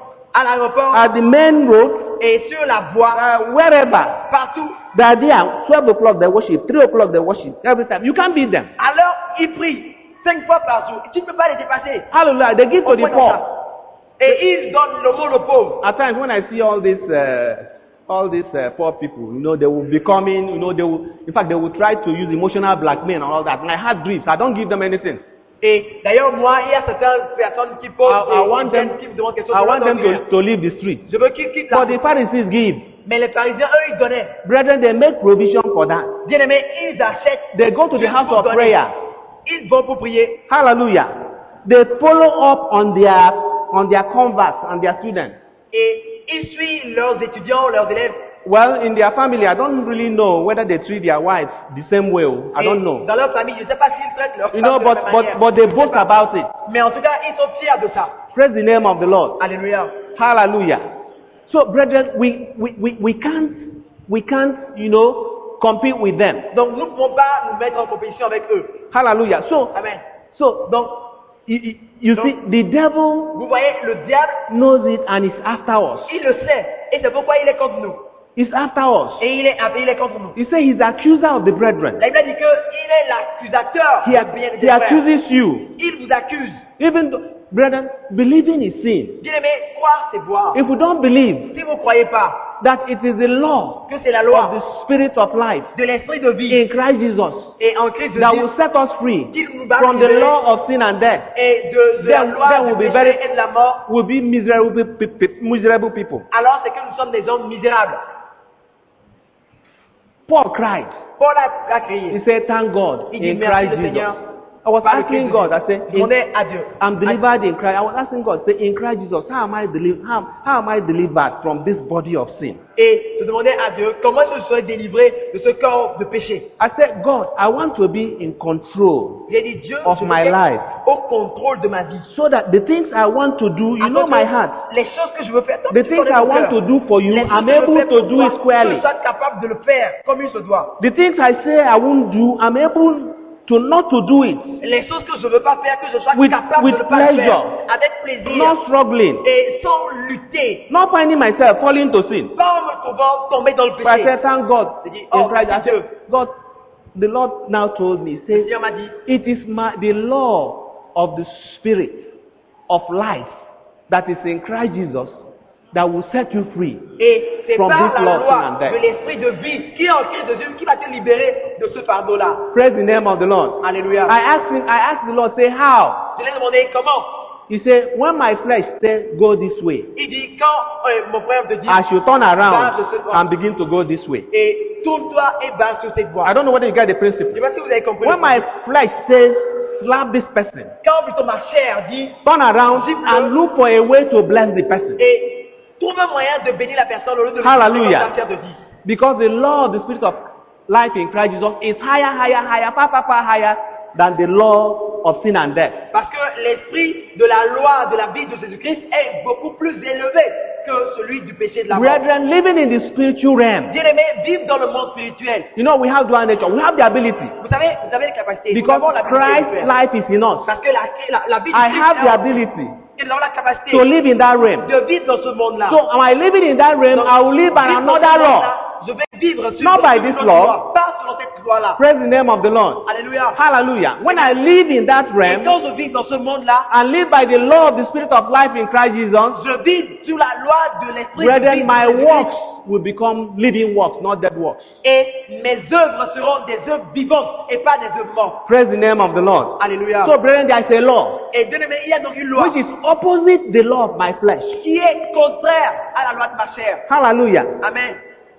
à l'aéroport at the main road, et sur la voie, uh, wherever. partout. They are there. twelve o'clock they worship, three o'clock they worship, every time. You can't beat them. Alors, ils prient cinq fois par jour. Tu ne peux pas les dépasser. Hallelujah. They give to Au the point dans poor. ça. Et ils donnent le mot aux pauvres. At times when I see all these, uh, all these uh, poor people, you know, they will be coming, you know, they will, in fact, they will try to use emotional blackmail and all that. My heart grieves. I don't give them anything. Et d'ailleurs, moi, il y a certaines personnes qui posent I, I want des them, qui me demandent quelque chose. I je leur want them donne rien. to, to leave the street. Je veux qu'ils quittent la But the Pharisees give. Mais les pharisiens, eux, ils donnaient. Brethren, they make provision for that. Bien aimés, ils achètent. They go to the juste house pour of donner. prayer. Ils vont pour prier. Hallelujah. They follow up on their on their converts and their students. Et ils suivent leurs étudiants, leurs élèves. Well, in their family, I don't really know whether they treat their wives the same way. I Et don't know. Dans leur famille, je ne sais pas s'ils traitent leur You femme know, de but la même but manière. but they boast about it. Mais en tout cas, ils sont fiers de ça. Praise the name of the Lord. Alléluia. Hallelujah. So, brethren, we we we, we can't we can't you know compete with them. Donc, nous ne pouvons pas nous mettre en compétition avec eux. Hallelujah. So Amen. so Donc, you, you, you Donc- see, the devil vous voyez, le diable, knows it and is after us. il le sait. Et c'est pourquoi il est contre nous. He's after us. Et il est, il est contre nous. He said he's the accuser of the brethren. La Bible dit qu'il est l'accusateur He, des ac- bien he des frères. accuses you. Il vous accuse. Even though, brethren, believing is sin. Bien aimé, croire, c'est voir. If we don't believe Si vous ne croyez pas that it is the law que c'est la of loi the spirit of life de l'esprit de vie in Christ Jesus et en Christ that Jésus will set us free qui nous va from the libérer law of sin and death, et de, de la then, loi then du we'll be péché very et de la mort, we'll be miserable, pe- pe- miserable people. alors c'est que nous sommes des hommes misérables. Paul cried. Paul a, a crié. He said, "Thank God Il dit in merci Christ le Jesus." Seigneur. I was par le asking Christ God. I Jésus. said, Je demandais à Dieu. I'm delivered in Christ. I was asking God, say, in Christ Jesus, how am I delivered? How, how am I delivered from this body of sin? Et je demandais à Dieu comment je serais délivré de ce corps de péché. I said, God, I want to be in control J'ai dit Dieu, of je veux my être life, au contrôle de ma vie. so that the things I want to do, you know Afin my que heart. Les choses que je veux faire, toi, The tu things connais I mon want cœur. to do for you, Les choses I'm que je veux able faire to pour do toi, it squarely. que je sois capable de le faire comme il se doit. The things I say I won't do, I'm able to not to do it Les choses que je ne veux pas faire, que je sois With- capable with de ne pas le faire. pleasure. Avec plaisir. not struggling, Et sans lutter. not finding myself falling to sin. Pas en me trouvant tomber dans le But I péché. said, thank God. J'ai dit, In oh, Christ, I merci said, Dieu. God, the Lord now told me, Le says, Seigneur m'a dit, it is my, the law of the Spirit of life that is in Christ Jesus that will set you free. et c'est From par this la law, sin loi and death. de l'esprit de vie qui est en Christ Jésus qui va te libérer de ce fardeau-là. Praise the name of the Lord. Alléluia. I asked him, I asked the Lord, say, how? Je lui ai demandé comment. He said, when my flesh says, go this way, Il dit, quand euh, mon frère te dit, I should turn va de around cette voie and begin to go this way. et tourne-toi et va sur cette voie. I don't know whether you get the Je ne principle. sais pas si vous avez compris. When le my principe. flesh says, slap this person, Quand plutôt ma chair dit, turn around and look for a way to bless the person. et trouve un moyen de bénir la personne au lieu de le Hallelujah. comme ta chair te dit. Because the law of the Spirit of life in Christ Jesus is higher, higher, higher, far, far, far higher than the law of sin and death. Parce que l'esprit de la loi de la vie de Jésus-Christ est beaucoup plus élevé que celui du péché de la mort. Brethren, living in the spiritual realm, Bien-aimés, vivre dans le monde spirituel. you know, we have dual nature. We have the ability. Vous savez, vous avez les capacités. Nous Because avons l'habilité de le Christ's faire. life is in us. Parce que la, la, la vie du I Christ have est the en nous. ability Et nous avons la capacité to live in that realm. de vivre dans ce monde-là. So, am I living in that realm? Donc, I will live by vivre dans ce another law. monde-là, je vais vivre sur Not sur by une this autre law. loi, pas selon cette loi-là. Praise the name of the Lord. Alléluia. Hallelujah. When I live in that Et realm quand je vis dans ce monde-là, and live by the law of the Spirit of life in Christ Jesus, je vis sous la loi de l'esprit de vie brethren, de my Jésus-Christ. works will become living works, not dead works. Et mes œuvres seront des œuvres vivantes et pas des œuvres mortes. Praise the name of the Lord. Alléluia. So, brethren, there is a law Et bien aimé, il y a donc une loi which is opposite the law of my flesh. qui est contraire à la loi de ma chair. Hallelujah. Amen.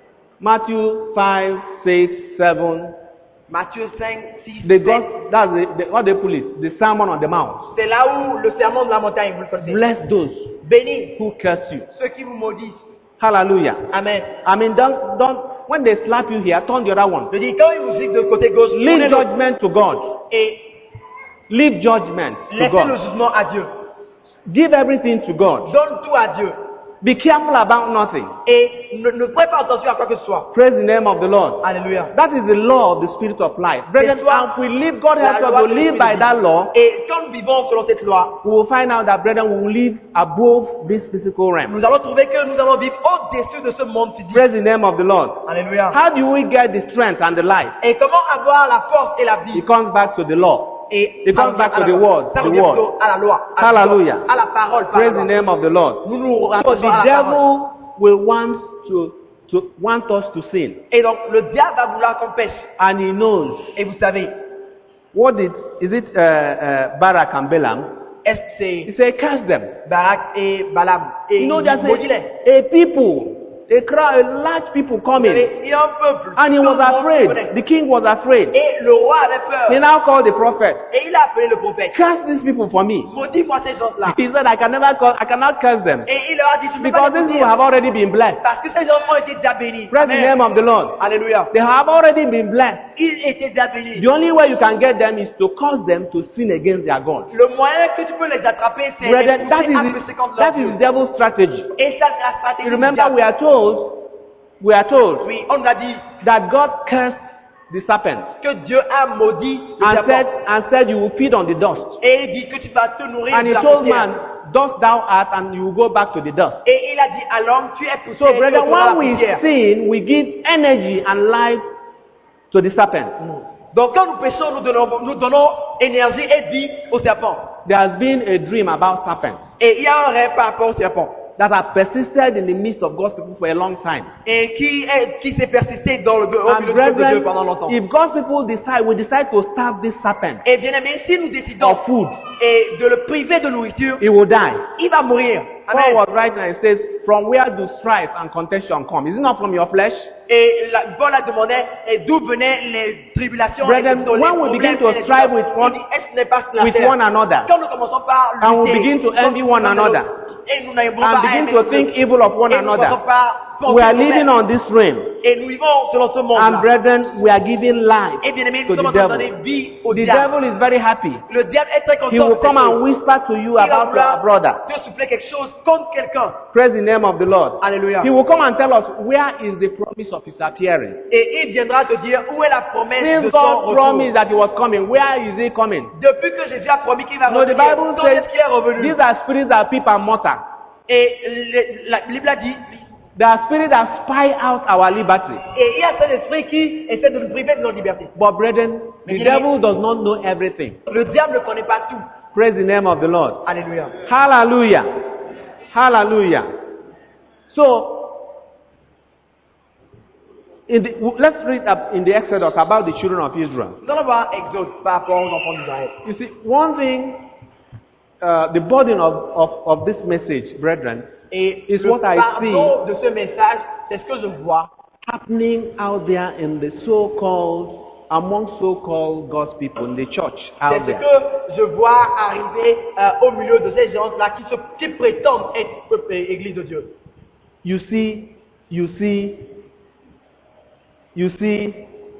Matthew five, six, seven. Matthieu cinq, six, The sept. God, that's the, the, what they put it, the Sermon on the Mount. C'est là où le sermon de la montagne, vous le connaissez. Bless those Bénis who curse you. ceux qui vous maudissent. Hallelujah. Amen. I mean, don't, don't, when they slap you here, turn the other one. Je dis, quand ils vous disent de côté gauche, Leave tournez l'autre judgment to God. et Leave judgment to laissez le God. jugement à Dieu. Give everything to God. Donne tout à Dieu. Be careful about nothing. Et ne, ne prête pas attention à quoi que ce soit. Praise the name of the Lord. Alléluia. That is the law of the Spirit of life. Brethren, C'est soit if we live, God la helps us loi to de live l'esprit by de that vie. law, Et quand nous vivons selon cette loi, we will find out that, brethren, we will live above this physical realm. nous allons trouver que nous allons vivre au-dessus de ce monde physique. Praise the name of the Lord. Alléluia. How do we get the strength and the life? Et comment avoir la force et la vie? It comes back to the law. Et It comes back à to la the loi. word, Ça the revient word. plutôt à la loi. À Hallelujah. À la parole. Par Praise la the loi. name of the Lord. Nous nous So rattachons à the la parole. devil will want to, to want us to sin, Et donc, le diable va vouloir qu'on pêche. and he knows Et vous savez, what did, is it uh, uh, Barak and Balaam? Est-ce que He c'est said, curse them. Barak et Balaam? Et You know, il there's maudit-les. a, a people, a crowd, a large people coming. Il y a un peuple. And he tout was le monde afraid. connaît. The king was afraid. Et le roi avait He peur. now called the prophet. Et il a appelé le prophète. Curse these people for me. Maudis-moi ces gens-là. He said, I can never call, I cannot curse them. Et il leur a dit, tu ne peux pas Because les these people maudire. have already been blessed. Parce que ces gens ont été déjà bénis. Praise the name of the Lord. Alléluia. They have already been blessed. Ils étaient déjà bénis. The only way you can get them is to cause them to sin against their God. Le moyen que tu peux les attraper, c'est Brethren, les that pousser is, à the- pécher contre that leur is Dieu. the devil's strategy. Et ça, c'est la stratégie You du remember, diable. we are told, we are told Oui, on nous a dit that God cursed the serpent que Dieu a maudit le and said, serpent. and said you will feed on the dust. Et il dit que tu vas te nourrir And de he la told poussière. man, dust thou art and you will go back to the dust. Et il a dit à l'homme, tu es poussé So, et tu brethren, retourneras à when la we poussière. sin, we give energy and life to the serpent. Donc quand nous péchons, nous donnons, nous donnons énergie et vie au serpent. There has been a dream about serpents Et il y a un rêve par rapport au serpent. that have persisted in the midst of God's people for a long time. Et qui, est, qui s'est persisté dans le, au And milieu du peuple de Dieu pendant brethren, longtemps. if God's people decide, we decide to starve this serpent Et bien aimé, si nous décidons of food, et de le priver de nourriture, he will die. il va mourir. Paul Amen. was writing and it says, from where do strife and contention come? Is it not from your flesh? Et la, Paul a demandé et d'où venaient les tribulations Brethren, et les when we begin to et les strive douleurs. with one- Il dit, est-ce n'est pas la with terre? one another, Quand nous commençons par lutter, and we begin to envy one contre another, et nous n'arrivons and pas à begin aimer to les think autres, evil of one et nous ne another, commençons pas penser we are au living mal, on this realm. et nous vivons selon ce And monde-là. brethren, we are giving life Et bien aimé, to nous sommes the en train de devil. donner vie au The diable. devil is very happy. Le diable est très content. He will de ces come and choses. whisper to you Il va about your vouloir brother. te souffler quelque chose contre quelqu'un. Praise the name of the Lord. Alléluia. He will come and tell us where is the promise of his appearing. Et il viendra te dire où est la promesse de Since son God retour. promised that he was coming, where is he coming? Depuis que Jésus a promis qu'il va No, the revenir, Bible quand says est-ce qu'il est revenu? these are spirits that peep and mutter. Et le- la Bible a dit, They are spirits that spy out our liberty. et il y a cet esprit qui essaie de nous priver de notre liberté. But brethren, the Mais- devil does not know everything. Le diable ne connaît pas tout. Praise the name of the Lord. Alléluia. Hallelujah. Hallelujah. So, in the, let's read up in the Exodus about the children of Israel. Nous allons voir Exode par rapport aux enfants d'Israël. You see, one thing, uh, the burden of, of, of this message, brethren, Et is le what I fardeau de ce message, c'est ce que je vois happening out there in the so-called, among so-called God's people in the church C'est out ce there. que je vois arriver euh, au milieu de ces gens-là qui, se, qui prétendent être peuple et Église de Dieu. You see, you see, you see,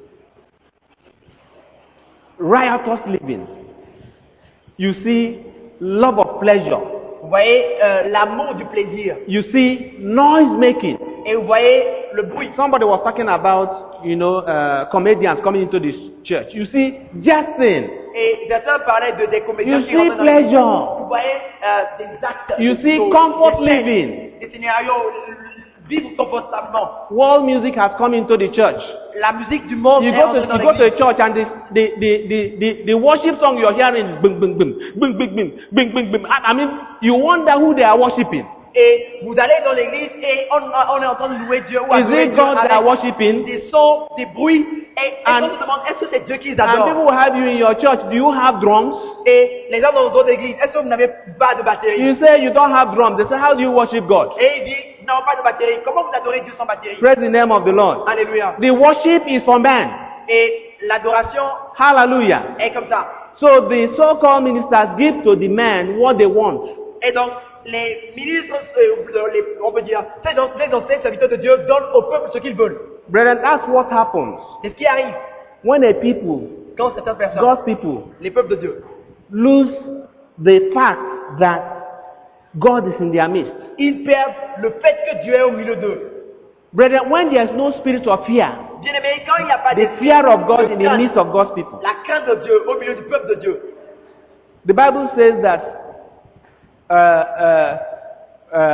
riotous living. You see, love of pleasure. Vous voyez euh, l'amour du plaisir. You see, noise making. Et vous voyez le bruit. Somebody was talking about, you know, uh, comedians coming into this church. You see, jesting. Et certains parlaient de des comédiens You qui see rentrent dans l'église. pleasure. Vous voyez euh, des actes. You des- see des- comfort des scènes, living. Des scénarios, euh, vivre confortablement. World music has come into the church. La musique du monde You est go to entrée dans you go to a l'église. church and the the, the, the, the, the worship song you're hearing is bing bing bing bing bing bing bing bing bing. I I mean, you wonder who they are worshiping. Et vous allez dans l'église et on, on est en train de louer Dieu ou Is adorer it Dieu God they are avec worshiping? des sons, des bruits. Et, et And- on se demande, est-ce que c'est Dieu qui les And adore? people will have you in your church. Do you have drums? Et les gens dans d'autres églises, est-ce que vous n'avez pas de batterie? You say you don't have drums. They say, how do you worship God? Et il dit, nous n'avons pas de batterie. Comment vous adorez Dieu sans batterie? Praise the name of the Lord. Alléluia. The worship is for man. Et l'adoration Hallelujah. est comme ça. So the so-called ministers give to the man what they want. Et donc, les ministres, euh, les, on peut dire, ces, gens- ces anciens serviteurs de Dieu donnent au peuple ce qu'ils veulent. Brethren, that's what happens C'est ce qui arrive when a people, quand certaines personnes, God's people, les peuples de Dieu, lose the fact that God is in their midst. ils perdent le fait que Dieu est au milieu d'eux. Brethren, when there's no spirit of fear, Bien aimé, quand il n'y a pas the de fear of God in the crainte, midst of God's people. la crainte de Dieu au milieu du peuple de Dieu. The Bible says that uh, uh, uh,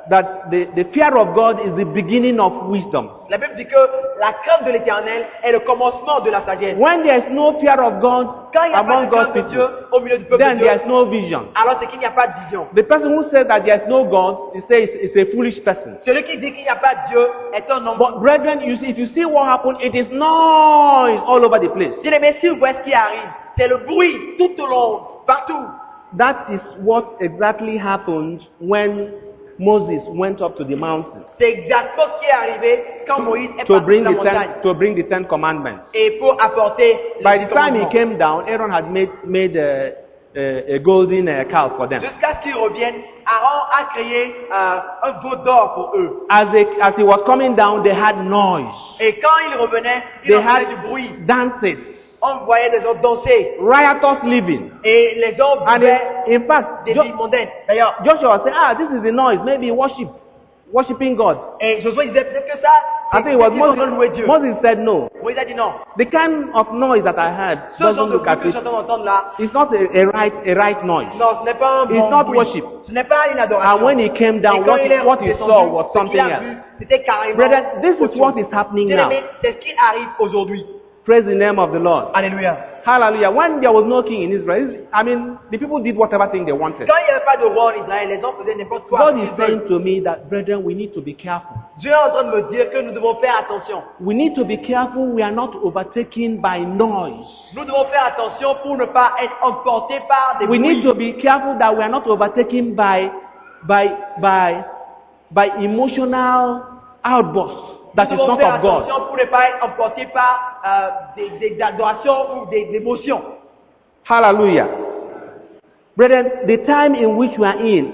that the, the fear of God is the beginning of wisdom. La Bible dit que la crainte de l'Éternel est le commencement de la sagesse. When there is no fear of God Quand il n'y a pas among de God's crainte de Dieu people, au milieu du peuple de then Dieu, there is no vision. alors c'est qu'il n'y a pas de vision. The person who says that there is no God, he says is a foolish person. Celui qui dit qu'il n'y a pas de Dieu est un homme. But brethren, you see, if you see what happened, it is noise all over the place. Bien aimé, si vous voyez ce qui arrive, c'est le bruit tout au long, partout. That is what exactly happened when Moses went up to the mountain C'est exactement ce qui est arrivé quand Moïse est to parti bring sur la the montagne. ten, to bring the Ten Commandments. Et pour apporter By les the time he commandements. came down, Aaron had made made a, a, a golden uh, calf for them. Jusqu'à ce qu'ils reviennent, Aaron a créé euh, un veau d'or pour eux. As they, as he was coming down, they had noise. Et quand ils revenaient, ils They entendaient had du bruit. dances, On voyait des hommes danser. riotous living. Et les hommes And vivaient in, in fact, des Jo- vies mondaines. D'ailleurs, Joshua said, ah, this is the noise, maybe worship, worshiping God. et Josué disait peut-être que ça, I think it was c'est qu'ils sont en train de louer Moses. Dieu. Moses said no. Moïse a dit non. The kind of noise that I heard Ce genre doesn't de look bruit at que je it. suis en train d'entendre là, It's not a, a right a right noise. non, ce n'est pas un It's bon not bruit. worship. Ce n'est pas une adoration. And when he came Et down, quand what il he, est what he descendu, saw was ce qu'il something a else. vu, c'était carrément Brethren, this autre is what chose. is happening Bien now. aimé, c'est ce qui arrive aujourd'hui. Praise the name of the Lord. Alléluia. Hallelujah. When there was no king in Israel, I mean, the people did whatever thing they wanted. Quand il n'y avait pas de roi en Israël, les gens faisaient n'importe quoi. God qu'ils is veulent. saying to me that, brethren, we need to be careful. Dieu est en train de me dire que nous devons faire attention. We need to be careful we are not overtaken by noise. Nous devons faire attention pour ne pas être emportés par des We need bruits. to be careful that we are not overtaken by, by, by, by emotional outbursts that Nous is devons not faire of God. attention pour ne pas être emportés par euh, des, des adorations ou des, des émotions. Hallelujah. Brethren, the time in which we are in,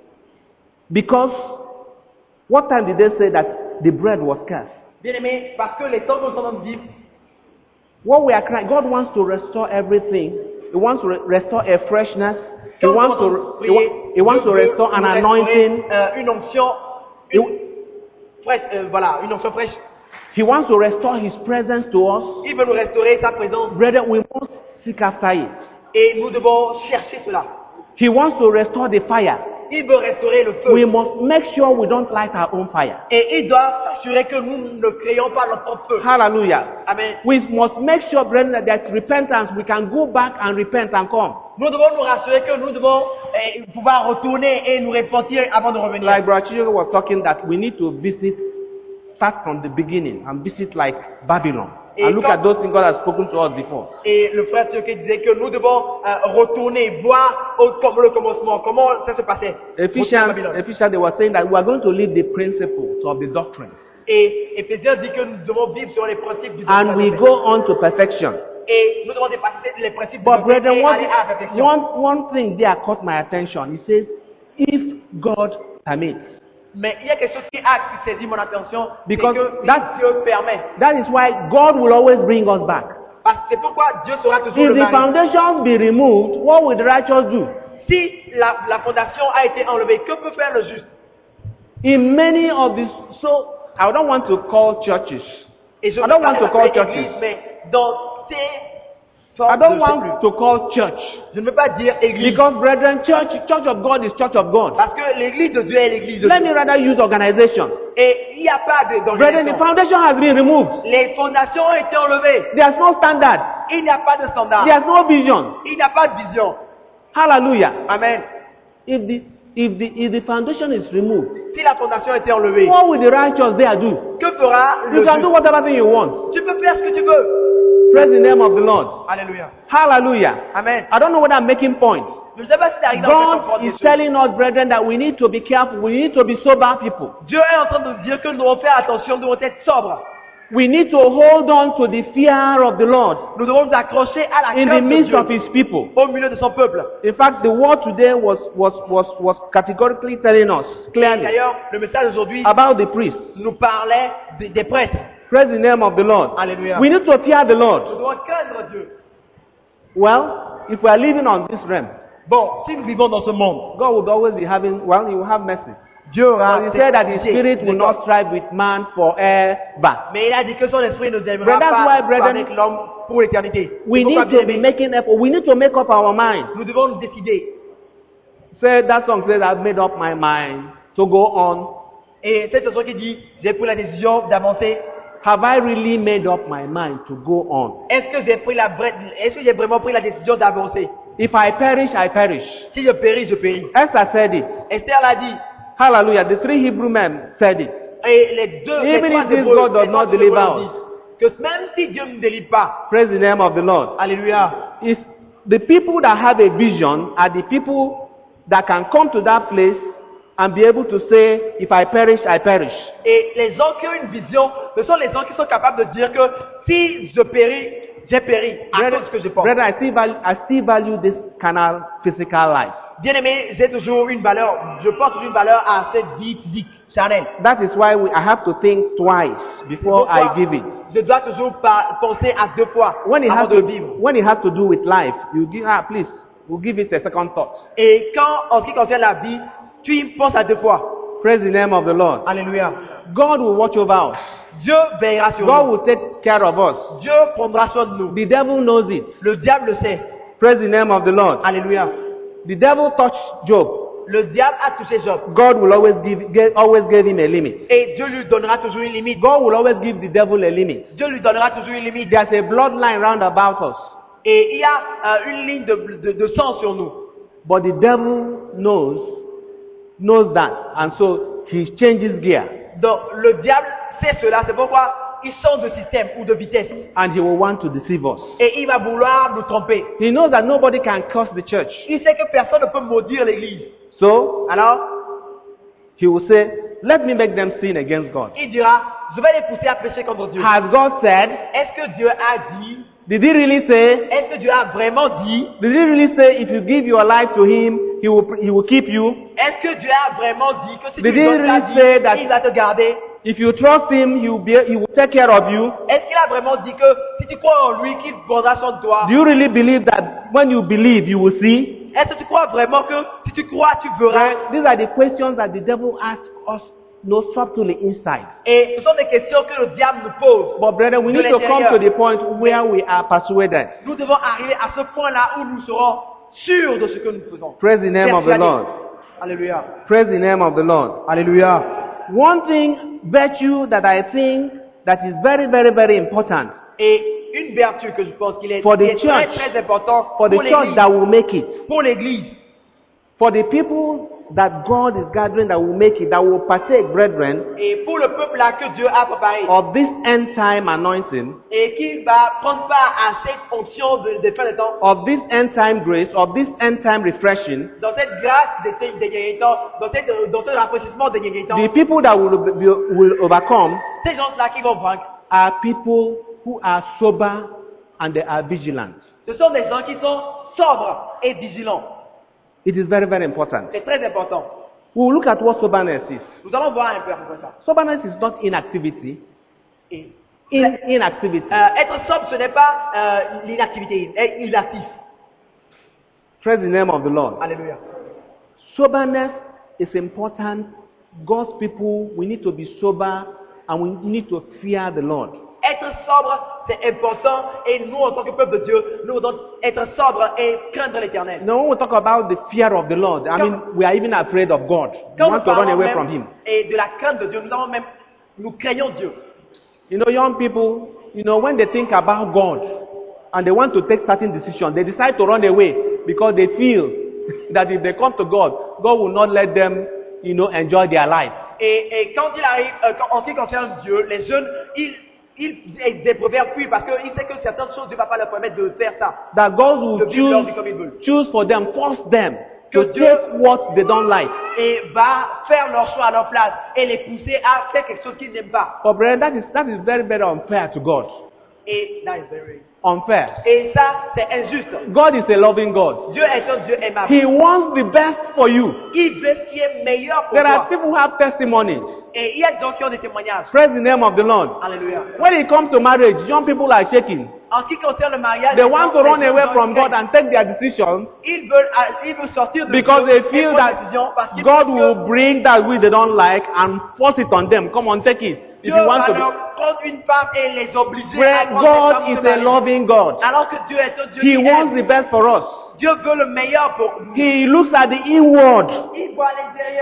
because what time did they say that the bread was cast? Bien aimé, parce que les temps que nous sommes en train de vivre, What we are crying, God wants to restore everything. He wants to re- restore a freshness. He quand nous wants sommes en to, train de he, wa- prier, he wants to Dieu veut restore an nous restaurer, anointing. euh, une onction, He, une fraîche, euh, voilà, une onction fraîche. he wants to restore His presence to us. Il veut nous restaurer sa présence Brethren, we must seek after it. et nous devons chercher cela. He wants to restore the fire. Il veut restaurer le feu. We must make sure we don't light our own fire. Et il doit s'assurer que nous ne créons pas notre propre feu. Hallelujah. Amen. We must make sure, brethren, that there's repentance. We can go back and repent and come. Nous devons nous rassurer que nous devons eh, pouvoir retourner et nous repentir avant de revenir. Like Brother Chiyogo was talking that we need to visit, start from the beginning and visit like Babylon. Et And look quand- at those things God has spoken to us before. Et le frère Tioké disait que nous devons euh, retourner, voir au, comme le commencement, comment ça se passait. Retourner à Ephesians, Babylone. Ephesians, they were saying that we are going to leave the principles of the doctrine. Et Éphésiens dit que nous devons vivre sur les principes du And we doctrine. go on to perfection. Et nous devons dépasser les principes du But doctrine brethren, et one, aller à la perfection. one, one thing there caught my attention. He says, if God permits. Mais il y a quelque chose qui a qui saisit mon attention, c'est Because que si that- Dieu permet. That is why God will always bring us back. Parce que c'est pourquoi Dieu sera toujours If le the mari. foundations be removed, what will the righteous do? Si la, la fondation a été enlevée, que peut faire le juste? In many of these, so I don't want to call churches. Et je I ne don't veux pas want to appeler call église, churches. mais dans ces I formes don't de want cellules. to call church. Je ne veux pas dire église. Because brethren, church, church of God is church of God. Parce que l'église de Dieu est l'église de Let Dieu. me rather use organization. Et il n'y a pas de- Brethren, the d'organisation. foundation has been removed. Les fondations ont été enlevées. There's no standard. Il n'y a pas de standard. There's no vision. Il n'y a pas de vision. Hallelujah. Amen. If the if the if the foundation is removed, Si la fondation a été enlevée, what will the righteous there do? que fera le You can do juste? whatever thing you want. Tu peux faire ce que tu veux. Praise the name of the Lord. Alléluia. Hallelujah. Amen. I don't know whether I'm making points. Je ne sais pas si tu arrives à faire God comprendre is les choses. telling us, brethren, that we need to be careful. We need to be sober people. Dieu est en train de dire que nous devons faire attention, nous devons être sobres. We need to hold on to the fear of the Lord Nous devons nous accrocher à la in the crainte de midst Dieu of His people. au milieu de son peuple. In fact, the word today was, was, was, was categorically telling us clearly D'ailleurs, le message d'aujourd'hui about the priest. nous parlait des, des prêtres. Praise the name of the Lord. Alléluia. We need to fear the Nous Lord. devons craindre Dieu. Well, if we are living on this realm, Bon, si nous vivons dans ce monde, God will always be having, well, He will have mercy. Dieu aura... But He said that His pitié, Spirit will not strive with man forever. Mais il a dit que son esprit ne aimera But that's pas why, brethren, avec l'homme pour l'éternité. We C'est pourquoi, need to be bien-aimés, making effort. We need to make up our mind. nous devons nous décider. Say that song says, I've made up my mind to go on? Et cette personne qui dit, j'ai pris la décision d'avancer. Have I really made up my mind to go on? Est-ce que j'ai pris la, est-ce que j'ai vraiment pris la décision d'avancer? If I perish, I perish. Si je péris, je péris. Esther said it. Esther l'a dit. Hallelujah. The three Hebrew men said it. Et les deux, les Even trois if this Hébreux, God does les trois not deliver Hébreux us. disent que même si Dieu ne délivre pas, Praise the name of the Lord. alléluia. If the people that have a vision are the people that can come to that place and be able to say, if I perish, I perish. Et les gens qui ont une vision, ce sont les gens qui sont capables de dire que si je péris, j'ai péri à Brother, cause que je pense. brother, I still value, I still value this carnal physical life. Bien aimé, j'ai toujours une valeur, je porte toujours une valeur à cette vie physique, charnelle. That is why we, I have to think twice before I give it. Je dois toujours pa- penser à deux fois When it, avant has de to, vivre. when it has to do with life, you give, ah, please, we'll give it a second thought. Et quand, en ce qui concerne la vie, tu y penses à deux fois. Praise the name of the Lord. Alléluia. God will watch over us. Dieu veillera sur God nous. will take care of us. Dieu prendra soin de nous. The devil knows it. Le diable le sait. Praise the name of the Lord. Alléluia. The devil touched Job. Le diable a touché Job. God will always give, give, always give him a limit. Et Dieu lui donnera toujours une limite. God will always give the devil a limit. Dieu lui donnera toujours une limite. There's a bloodline round about us. Et il y a euh, une ligne de, de, de sang sur nous. But the devil knows, knows that. And so he changes gear. Donc le diable sait cela. C'est pourquoi il change de système ou de vitesse. And he will want to deceive us. Et il va vouloir nous tromper. He knows that nobody can curse the church. Il sait que personne ne peut maudire l'église. So, Alors, he will say, let me make them sin against God. il dira, je vais les pousser à pécher contre Dieu. Has God said? Est-ce que Dieu a dit? Did he really say? Est-ce que Dieu a vraiment dit? Did he really say if you give your life to him, he will, he will keep you? Est-ce que Dieu a vraiment dit que si tu Did lui he donnes ta really say that- vie, il va te garder? If you trust him, he will, be, he will take care of you. Est-ce qu'il a vraiment dit que si tu crois en lui, qu'il prendra soin de toi? Do you really believe that when you believe, you will see? Est-ce que tu crois vraiment que si tu crois, tu verras? Right? These are the questions that the devil asks us, no, subtly inside. Et ce sont des questions que le diable nous pose. But brethren, we De need to come l'intérieur. to the point where we are persuaded. Nous devons arriver à ce point-là où nous serons sûrs de ce que nous faisons. Praise the name of the Persuadés. Lord. Alléluia. Praise the name of the Lord. Alléluia. One thing, virtue that I think that is very, very, very important Et une vertu que je pense qu'il est, For the qui est très church. très important for the pour church l'église, that will make it, pour l'église, for the people that God is gathering that will make it, that will partake, brethren, et pour le peuple là que Dieu a préparé, of this end time anointing, et qui va prendre part à cette fonction de, de fin des temps, of this end time grace, of this end time refreshing, dans cette grâce des, des derniers temps, dans, cette, dans ce rafraîchissement des derniers temps, the people that will, be, will overcome ces gens-là qui vont vaincre, are people who are sober and they are vigilant. ce sont des gens qui sont sobres et vigilants. It is very, very important. C'est très important. We will look at what soberness is. Nous allons voir un peu à peu près ça. Soberness is not inactivity. Et, In, inactivity. euh, être sobre, ce n'est pas euh, l'inactivité, être inactif. Praise the name of the Lord. Alléluia. Soberness is important. God's people, we need to be sober and we need to fear the Lord. Être sobre, c'est important. Et nous, en tant que peuple de Dieu, nous devons être sobre et craindre l'éternel. Now, when we talk about the fear of the Lord, I mean, we are even afraid of God. We Quand nous want to run parlons away même from Him. et de la crainte de Dieu, nous avons même, nous craignons Dieu. You know, young people, you know, when they think about God and they want to take certain decisions, they decide to run away because they feel that if they come to God, God will not let them, you know, enjoy their life. Et, et quand il arrive, euh, quand- en ce qui concerne Dieu, les jeunes, ils, ils, ils des proverbes fuient parce qu'ils savent que certaines choses, Dieu ne va pas leur permettre de faire ça. That God will De vivre leur vie choose, comme ils veulent. choose for them, force them to Que Dieu- take what they don't like. Et va faire leur choix à leur place et les pousser à faire quelque chose qu'ils n'aiment pas. But brother, that is, that is very, very unfair to God. Et, that is very- Unfair. et ça, c'est injuste. God is a loving God. Dieu est un Dieu aimable. He wants the best for you. Il veut ce qui est meilleur pour There are toi. people who have testimonies. Et il y a des gens qui ont des témoignages. Praise the name of the Lord. Alléluia. When it comes to marriage, young people are shaking. En ce qui concerne le mariage, They les want gens- to run les gens away ont from une God crainte. and take their decisions Ils veulent, ils veulent sortir de because Dieu they et feel prendre des décisions that parce qu'ils God pensent will que bring that which they don't like and force it on them. Come on, take it. If Dieu you want va to be. leur prendre une femme et les obliger Pray, à prendre God cette is femme a se marier. loving God. Alors que Dieu est un Dieu He qui wants aime. the best for us. Dieu veut le meilleur pour nous. He looks at the inward. Il voit à l'intérieur.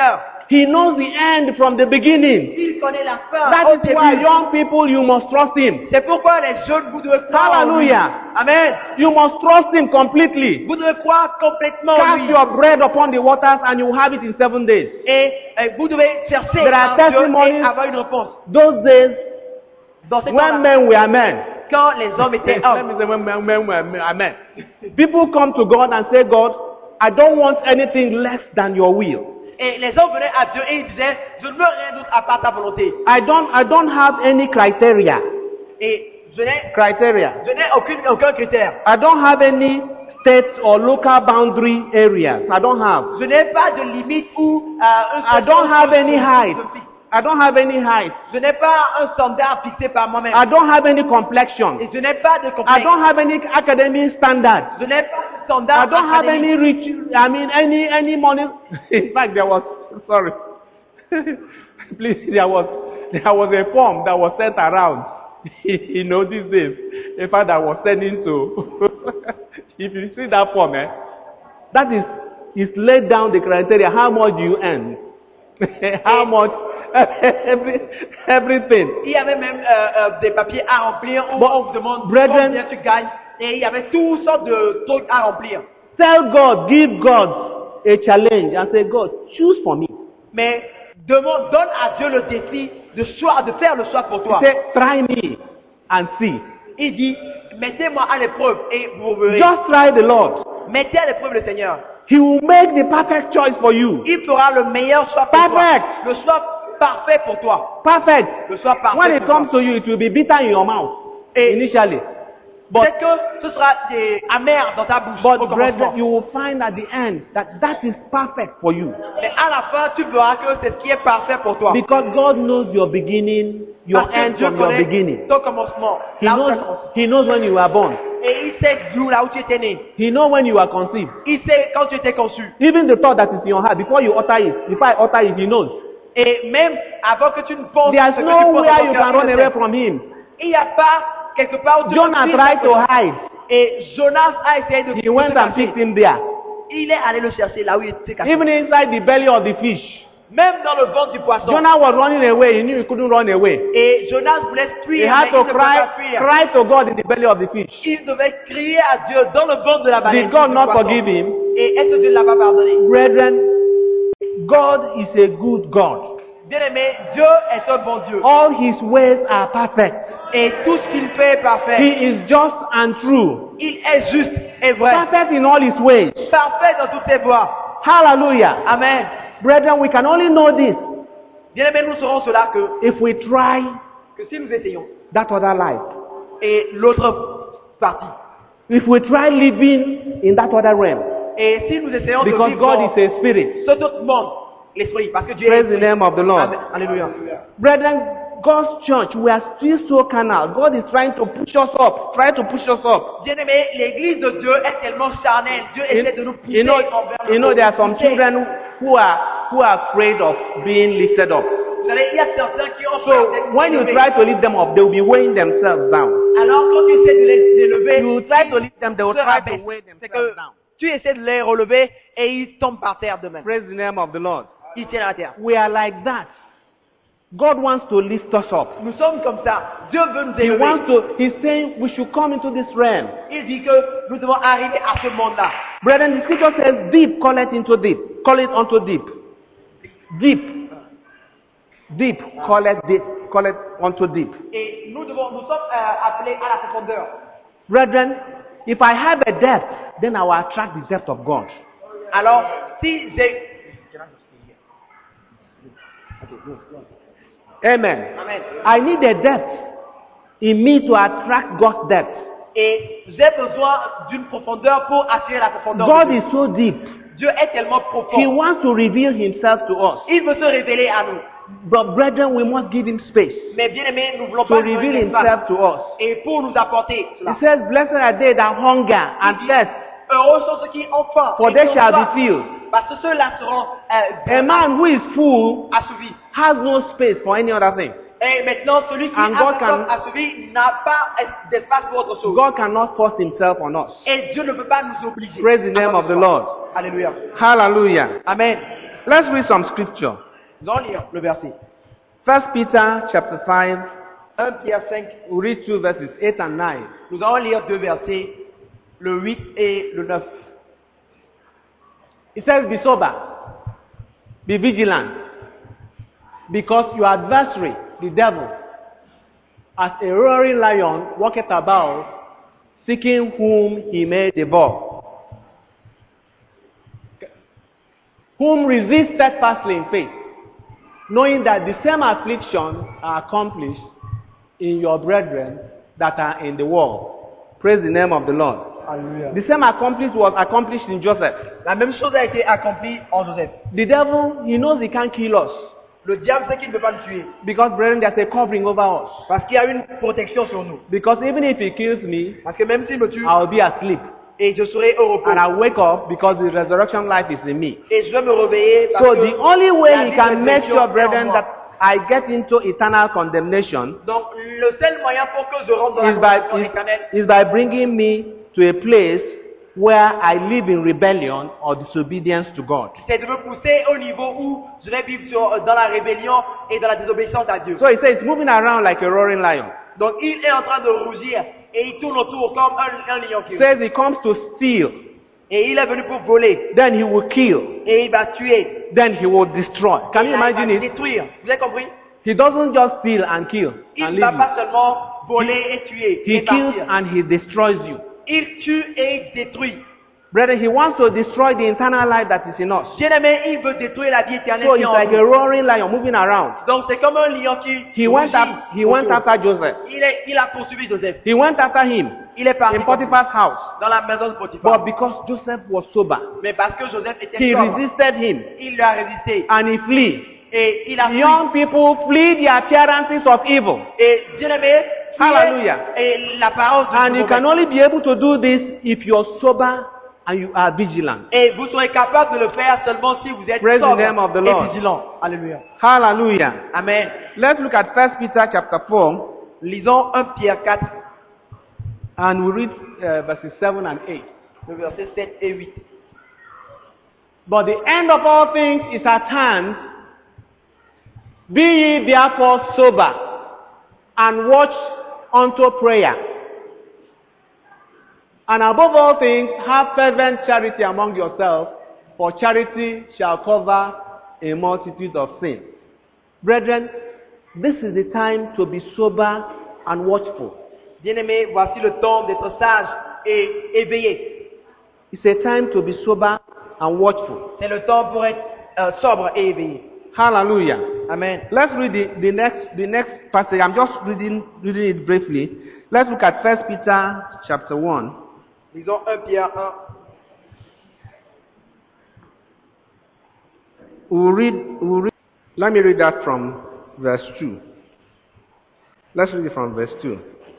He knows the end from the beginning. Il connaît la fin That au is début. why, young people, you must trust Him. C'est pourquoi les jeunes, vous devez croire en lui. Hallelujah. Amen. You must trust Him completely. Vous devez croire complètement en Cast lui. your bread upon the waters and you will have it in seven days. Et, et vous devez chercher There are en Dieu testimonies. et avoir une réponse. Those days, Dans ces when temps-là, men were men, quand les hommes étaient let hommes, me say when men, men were men, are men. People come to God and say, God, I don't want anything less than your will. et les hommes venaient à Dieu et ils disaient, je ne veux rien d'autre à part ta volonté. I don't, I don't have any criteria. Et je n'ai, Criteria. je n'ai aucune, aucun critère. I don't have any state or local boundary areas. I don't have. Je n'ai pas de limite ou euh, un I don't have any height. je fixe. I don't have any height. Je n'ai pas un standard fixé par moi-même. I don't have any complexion. Et je n'ai pas de I complexe. don't have any academic standards. Je n'ai pas de standard I don't have académique. any rich, I mean, any, any money. In fact, there was, sorry. Please, there was, there was a form that was sent around. You know, these days. In fact, I was sending to, if you see that form, eh, that is, is laid down the criteria. How much do you earn? How much? Every, everything. Il y avait même euh, euh, des papiers à remplir où But, on vous demande brethren, combien tu gagnes. Et il y avait toutes sortes de trucs à remplir. Tell God, give God a challenge and say, God, choose for me. Mais demande, donne à Dieu le défi de, choix, de faire le choix pour toi. Say, try me and see. Il dit, mettez-moi à l'épreuve et vous verrez. Just try the Lord. Mettez à l'épreuve le Seigneur. He will make the perfect choice for you. Il fera le meilleur choix pour Perfect. toi. Le choix parfait pour toi. Perfect. Le choix parfait When it pour comes toi. to you, it will be bitter in your mouth initially. But, Peut-être que ce sera des amers dans ta bouche au but commencement. brethren, you will find at the end that that is perfect for you. Mais à la fin, tu verras que c'est ce qui est parfait pour toi. Because God knows your beginning, your Parce que end Dieu from your connaît beginning. ton commencement. He Là où tu as knows, commencé. he knows when you were born. Et il sait d'où là où tu étais né. He knows when you were conceived. Il sait quand tu étais conçu. Even the thought that is in your heart, before you utter it, before I utter it, He knows. Et même avant que tu ne penses There's ce que tu penses nowhere dans you ton can cœur, run il away sait. from Him. Il n'y a pas quelque part où tu Jonah peux fuir tried to quelque chose. hide. Et Jonas a essayé de, He de went se and cacher. picked him there. Il est allé le chercher là où il était caché. Even inside the belly of the fish. Même dans le ventre du poisson. Jonah was running away. He knew he couldn't run away. Et Jonas voulait He fuir, had mais to il ne pouvait cry, pas fuir. cry to God in the belly of the fish. Il devait crier à Dieu dans le ventre de la baleine. Did God du not poisson. forgive him? Et est-ce que Dieu ne l'a pas pardonné? Brethren, God is a good God. Bien-aimé, Dieu est un bon Dieu. All His ways are perfect. Et tout ce qu'il fait est parfait. He is just and true. Il est juste et vrai. Perfect in all His ways. Parfait dans toutes ses voies. Hallelujah. Amen. Brethren, we can only know this Bien-aimé, nous saurons cela que, if we try que si nous essayons. that other life. Et l'autre partie. If we try living in that other realm. Et si nous essayons de Because vivre God dans is a spirit. cet autre monde, l'esprit, parce que Dieu Praise est the esprit. name of the Lord. Amen. Alléluia. Brethren, God's church, we are still so carnal. God is trying to push us up, trying to push us up. Bien-aimé, l'église de Dieu est tellement charnelle. Dieu You, essaie de nous pousser you know, envers le you know, haut. there are some Pousser. children who are who are afraid of being lifted up. Vous savez, il y a certains qui ont peur So d'être when you élevés. try to lift them up, they will be weighing themselves down. Alors quand tu essaies de les élever, You try to lift them, they will se try rabaissent. to weigh C'est themselves que down. tu essaies de les relever et ils tombent par terre de même. Praise the name of the Lord. Ils tiennent à la terre. We are like that. God wants to lift us up. Nous sommes comme ça. Dieu veut nous He élever. wants to. He's saying we should come into this realm. Il dit que nous devons arriver à ce monde-là. Brethren, the scripture says, "Deep call it into deep. Call it unto deep. Deep, deep. Call it deep. Call it unto deep." Et nous devons, nous sommes euh, appelés à la profondeur. Brethren, if I have a depth, then I will attract the depth of God. Alors, si j'ai... Amen. Amen. I need a depth in me to attract God's depth. Et j'ai besoin d'une profondeur pour attirer la profondeur. God de Dieu. is so deep. Dieu est tellement He profond. wants to reveal Himself to us. Il veut se révéler à nous. But brethren, we must give Him space Mais bien aimé, nous voulons to pas lui donner reveal l'espace. Himself to us. Et pour nous apporter He cela. says, "Blessed are they that hunger and thirst, Heureux sont ceux qui ont faim. for et they qui ont shall soif, be filled." Parce que ceux-là seront euh, A man who is full assouvis. has no space for any other thing. Et maintenant, celui qui And a God la can- soif assouvi n'a pas d'espace pour autre chose. God cannot force Himself on us. Et Dieu ne peut pas nous obliger. Praise the à name notre of the foi. Lord. Alléluia. Hallelujah. Amen. Let's read some scripture. Nous allons lire le verset. First Peter chapter five, Premier Pierre cinq, we read two verses, eight and nine. nous allons lire deux versets, le huit et le neuf. It says, be sober, be vigilant, because your adversary, the devil, as a roaring lion, walketh about, seeking whom he may devour. Whom resist steadfastly in faith, knowing that the same afflictions are accomplished in your brethren that are in the world. Praise the name of the Lord. Alléluia. The same accomplished was accomplished in Joseph. La même chose a été accomplie en Joseph. The devil, he knows he can't kill us. Le diable sait qu'il ne peut pas nous tuer. Because, brethren, there's a covering over us. Parce qu'il y a une protection sur nous. Because even if he kills me, Parce que même s'il me tue, I'll be asleep. et je serai au repos. And I'll wake up because the resurrection life is in me. Et je vais me réveiller parce So que the only la way he vie can de make résurrection sure, est en brethren, moi. that I get into eternal condemnation Donc, le seul moyen pour que je rentre dans la is by, condamnation is, éternelle, is by bringing me to a place where I live in rebellion or disobedience to God. c'est de me pousser au niveau où je vais vivre sur- dans la rébellion et dans la désobéissance à Dieu. So he says, moving around like a roaring lion. Donc, il est en train de rougir et il tourne autour comme un, un lion qui Says he comes to steal, Et il est venu pour voler. then he will kill, Et il va tuer. then he will destroy. Can Et you il va imagine it? détruire. Vous avez compris? He doesn't just steal and kill Il and ne leave va you. pas seulement voler et tuer. He et kills partir. and he destroys you. Il tue et détruit. Brother, he wants to destroy the internal life that is in us. Bien-aimé, il veut détruire la vie éternelle So qui est it's en like a nous. roaring lion moving around. Donc c'est comme un lion qui He went, rougit up, he went autour. after Joseph. Il, est, il a poursuivi Joseph. He went after him Il est parti in Potiphar's house. dans la maison de Potiphar. But because Joseph was sober, Mais parce que Joseph était he sobre, resisted him il lui a résisté. and he flee. Et il a fui. Young people flee the appearances of evil. Et bien-aimé, fuyez Hallelujah. et la parole de And Dieu. you can only be able to do this if you're sober and you are vigilant. Et vous serez capable de le faire seulement si vous êtes Praise the sobre name of the et Lord. vigilant. Alléluia. Hallelujah. Amen. Let's look at First Peter chapter four Lisons un Pierre quatre, and we read uh, verses seven and eight. le verset sept et huit. But the end of all things is at hand. Be ye therefore sober and watch unto prayer. And above all things, have fervent charity among yourselves, for charity shall cover a multitude of sins. Brethren, this is the time to be sober and watchful. Bien-aimés, voici le temps d'être sage et éveillé. It's a time to be sober and watchful. C'est le temps pour être euh, sobre et éveillé. Hallelujah. Amen. Let's read the, the next the next passage. I'm just reading reading it briefly. Let's look at First Peter chapter one. Lisons un Pierre un. We'll read, we'll read. Let me read that from verse two. Let's read it from verse two.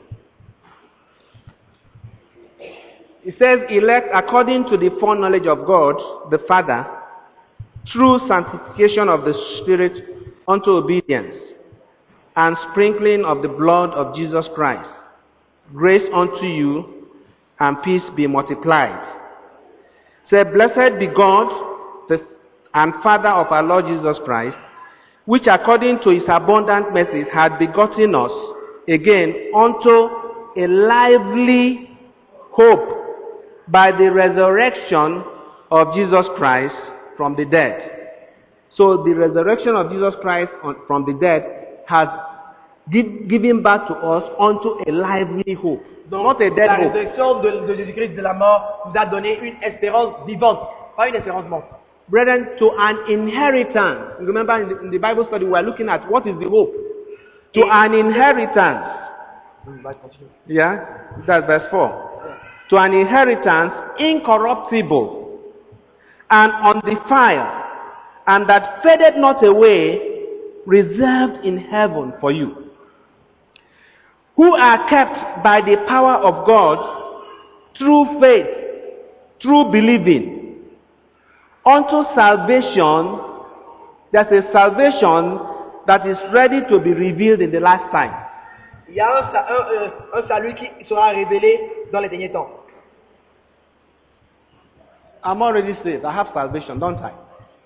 It says, elect according to the foreknowledge of God the Father, through sanctification of the Spirit unto obedience, and sprinkling of the blood of Jesus Christ. Grace unto you, and peace be multiplied. Say, blessed be God the, and Father of our Lord Jesus Christ, which according to his abundant mercies had begotten us again unto a lively hope by the resurrection of Jesus Christ from the dead. So the resurrection of Jesus Christ on, from the dead has give, given back to us unto a lively hope. Donc, Not a dead la hope. résurrection de, de Jésus-Christ de la mort nous a donné une espérance vivante, pas une espérance morte. Brethren, to an inheritance. Remember in the, in the Bible study we are looking at what is the hope? To an inheritance. Yeah, that's verse four. To an inheritance incorruptible and undefiled, and that fadeth not away, reserved in heaven for you, who are kept by the power of God through faith, through believing, unto salvation. There's a salvation that is ready to be revealed in the last time. Il y a un, sa- un, euh, un salut qui sera révélé dans les derniers temps. I'm already saved. I have salvation, don't I?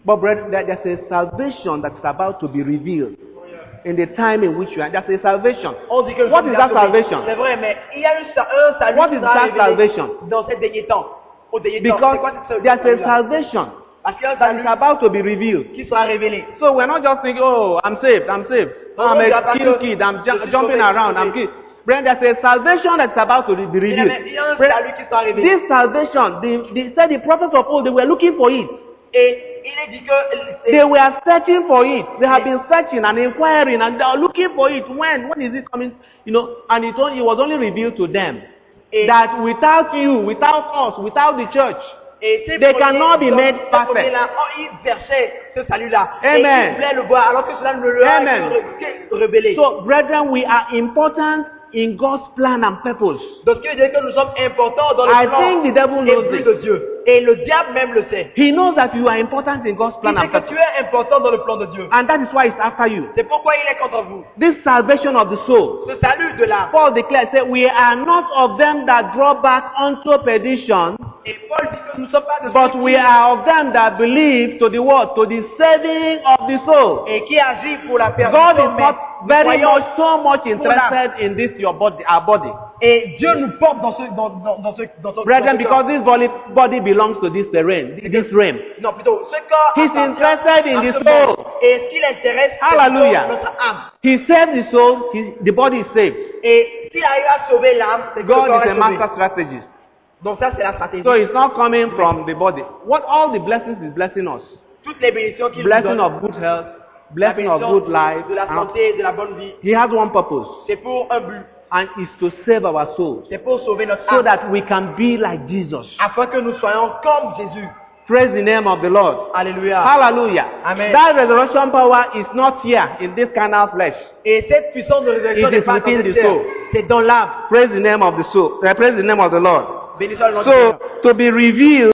But brethren, there- there's a salvation that's about to be revealed in the time in which you are. There's a salvation. On dit que nous What sommes is bien that sauvés. salvation? C'est vrai, mais il y a une sa- un salut What qui is sera that révélé salvation? dans ces derniers temps. Au dernier temps. Because C'est quoi cette there's a salut-là? salvation Parce qu'il y a un that is salut about to be revealed. qui sera révélé. So we're not just thinking, oh, I'm saved, I'm saved. Oh, I'm a kid, kid, I'm ju- jumping around, I'm kid. Brethren, there's a salvation that's about to be Il y a revealed. il y a un Brethren, salut qui sera révélé. this salvation, the, the, said the prophets of old, they were looking for it. Et il est dit que They were searching for it. They have been searching and inquiring and they are looking for it. When? When is it coming? You know, and it, only, it was only revealed to them Et- that without you, without us, without the church, et ces they premiers- cannot be donc, made ces perfect. premiers-là, oh, ils cherchaient ce salut-là. Amen. Et ils voulaient le voir, alors que cela ne leur a Amen. que révélé. So, brethren, we are important in God's plan and purpose. Donc, ce qui veut dire que nous sommes importants dans le I plan think the devil et knows but this. de Dieu. Et le diable même le sait. He knows that you are important in God's Il plan sait and que purpose. tu es important dans le plan de Dieu. And that is why it's after you. C'est pourquoi il est contre vous. This salvation of the soul. Ce salut de l'âme. Paul declares, say, we are not of them that draw back unto perdition, Et Paul dit que nous ne sommes pas de but ceux we qui, are of them that believe to the word, to the saving of the soul. et qui agit pour la God perdition. is mais not nous very croyons- much, so much interested in this, your body, our body. Et Dieu nous porte dans ce, dans, dans, dans ce, dans ce, Brethren, dans ce because corps. this body, body belongs to this terrain, this realm. Non, plutôt, ce corps He's appartient interested in à the ce soul. monde. Et ce qui l'intéresse, c'est Hallelujah. plutôt notre âme. He saved the soul, he, the body is saved. Et s'il arrive à sauver l'âme, c'est que le God corps is est a sauvé. master strategist. Donc ça, c'est la stratégie. So it's not coming from the body. What all the blessings is blessing us. Toutes les bénédictions qu'il nous Blessing donne, of good health, la blessing of bénédiction good life. de la and santé, de la bonne vie, He has one purpose, c'est pour un but. and it's to save our souls, C'est pour sauver notre so âme. that we can be like Jesus. Afin que nous soyons comme Jésus. Praise the name of the Lord. Alléluia. Hallelujah. Amen. That resurrection power is not here in this carnal flesh. Et cette puissance de résurrection It n'est is pas dans within cette the chair. soul. C'est dans l'âme. Praise the name of the soul. Uh, praise the name of the Lord. Béni soit le nom du So, Seigneur. to be revealed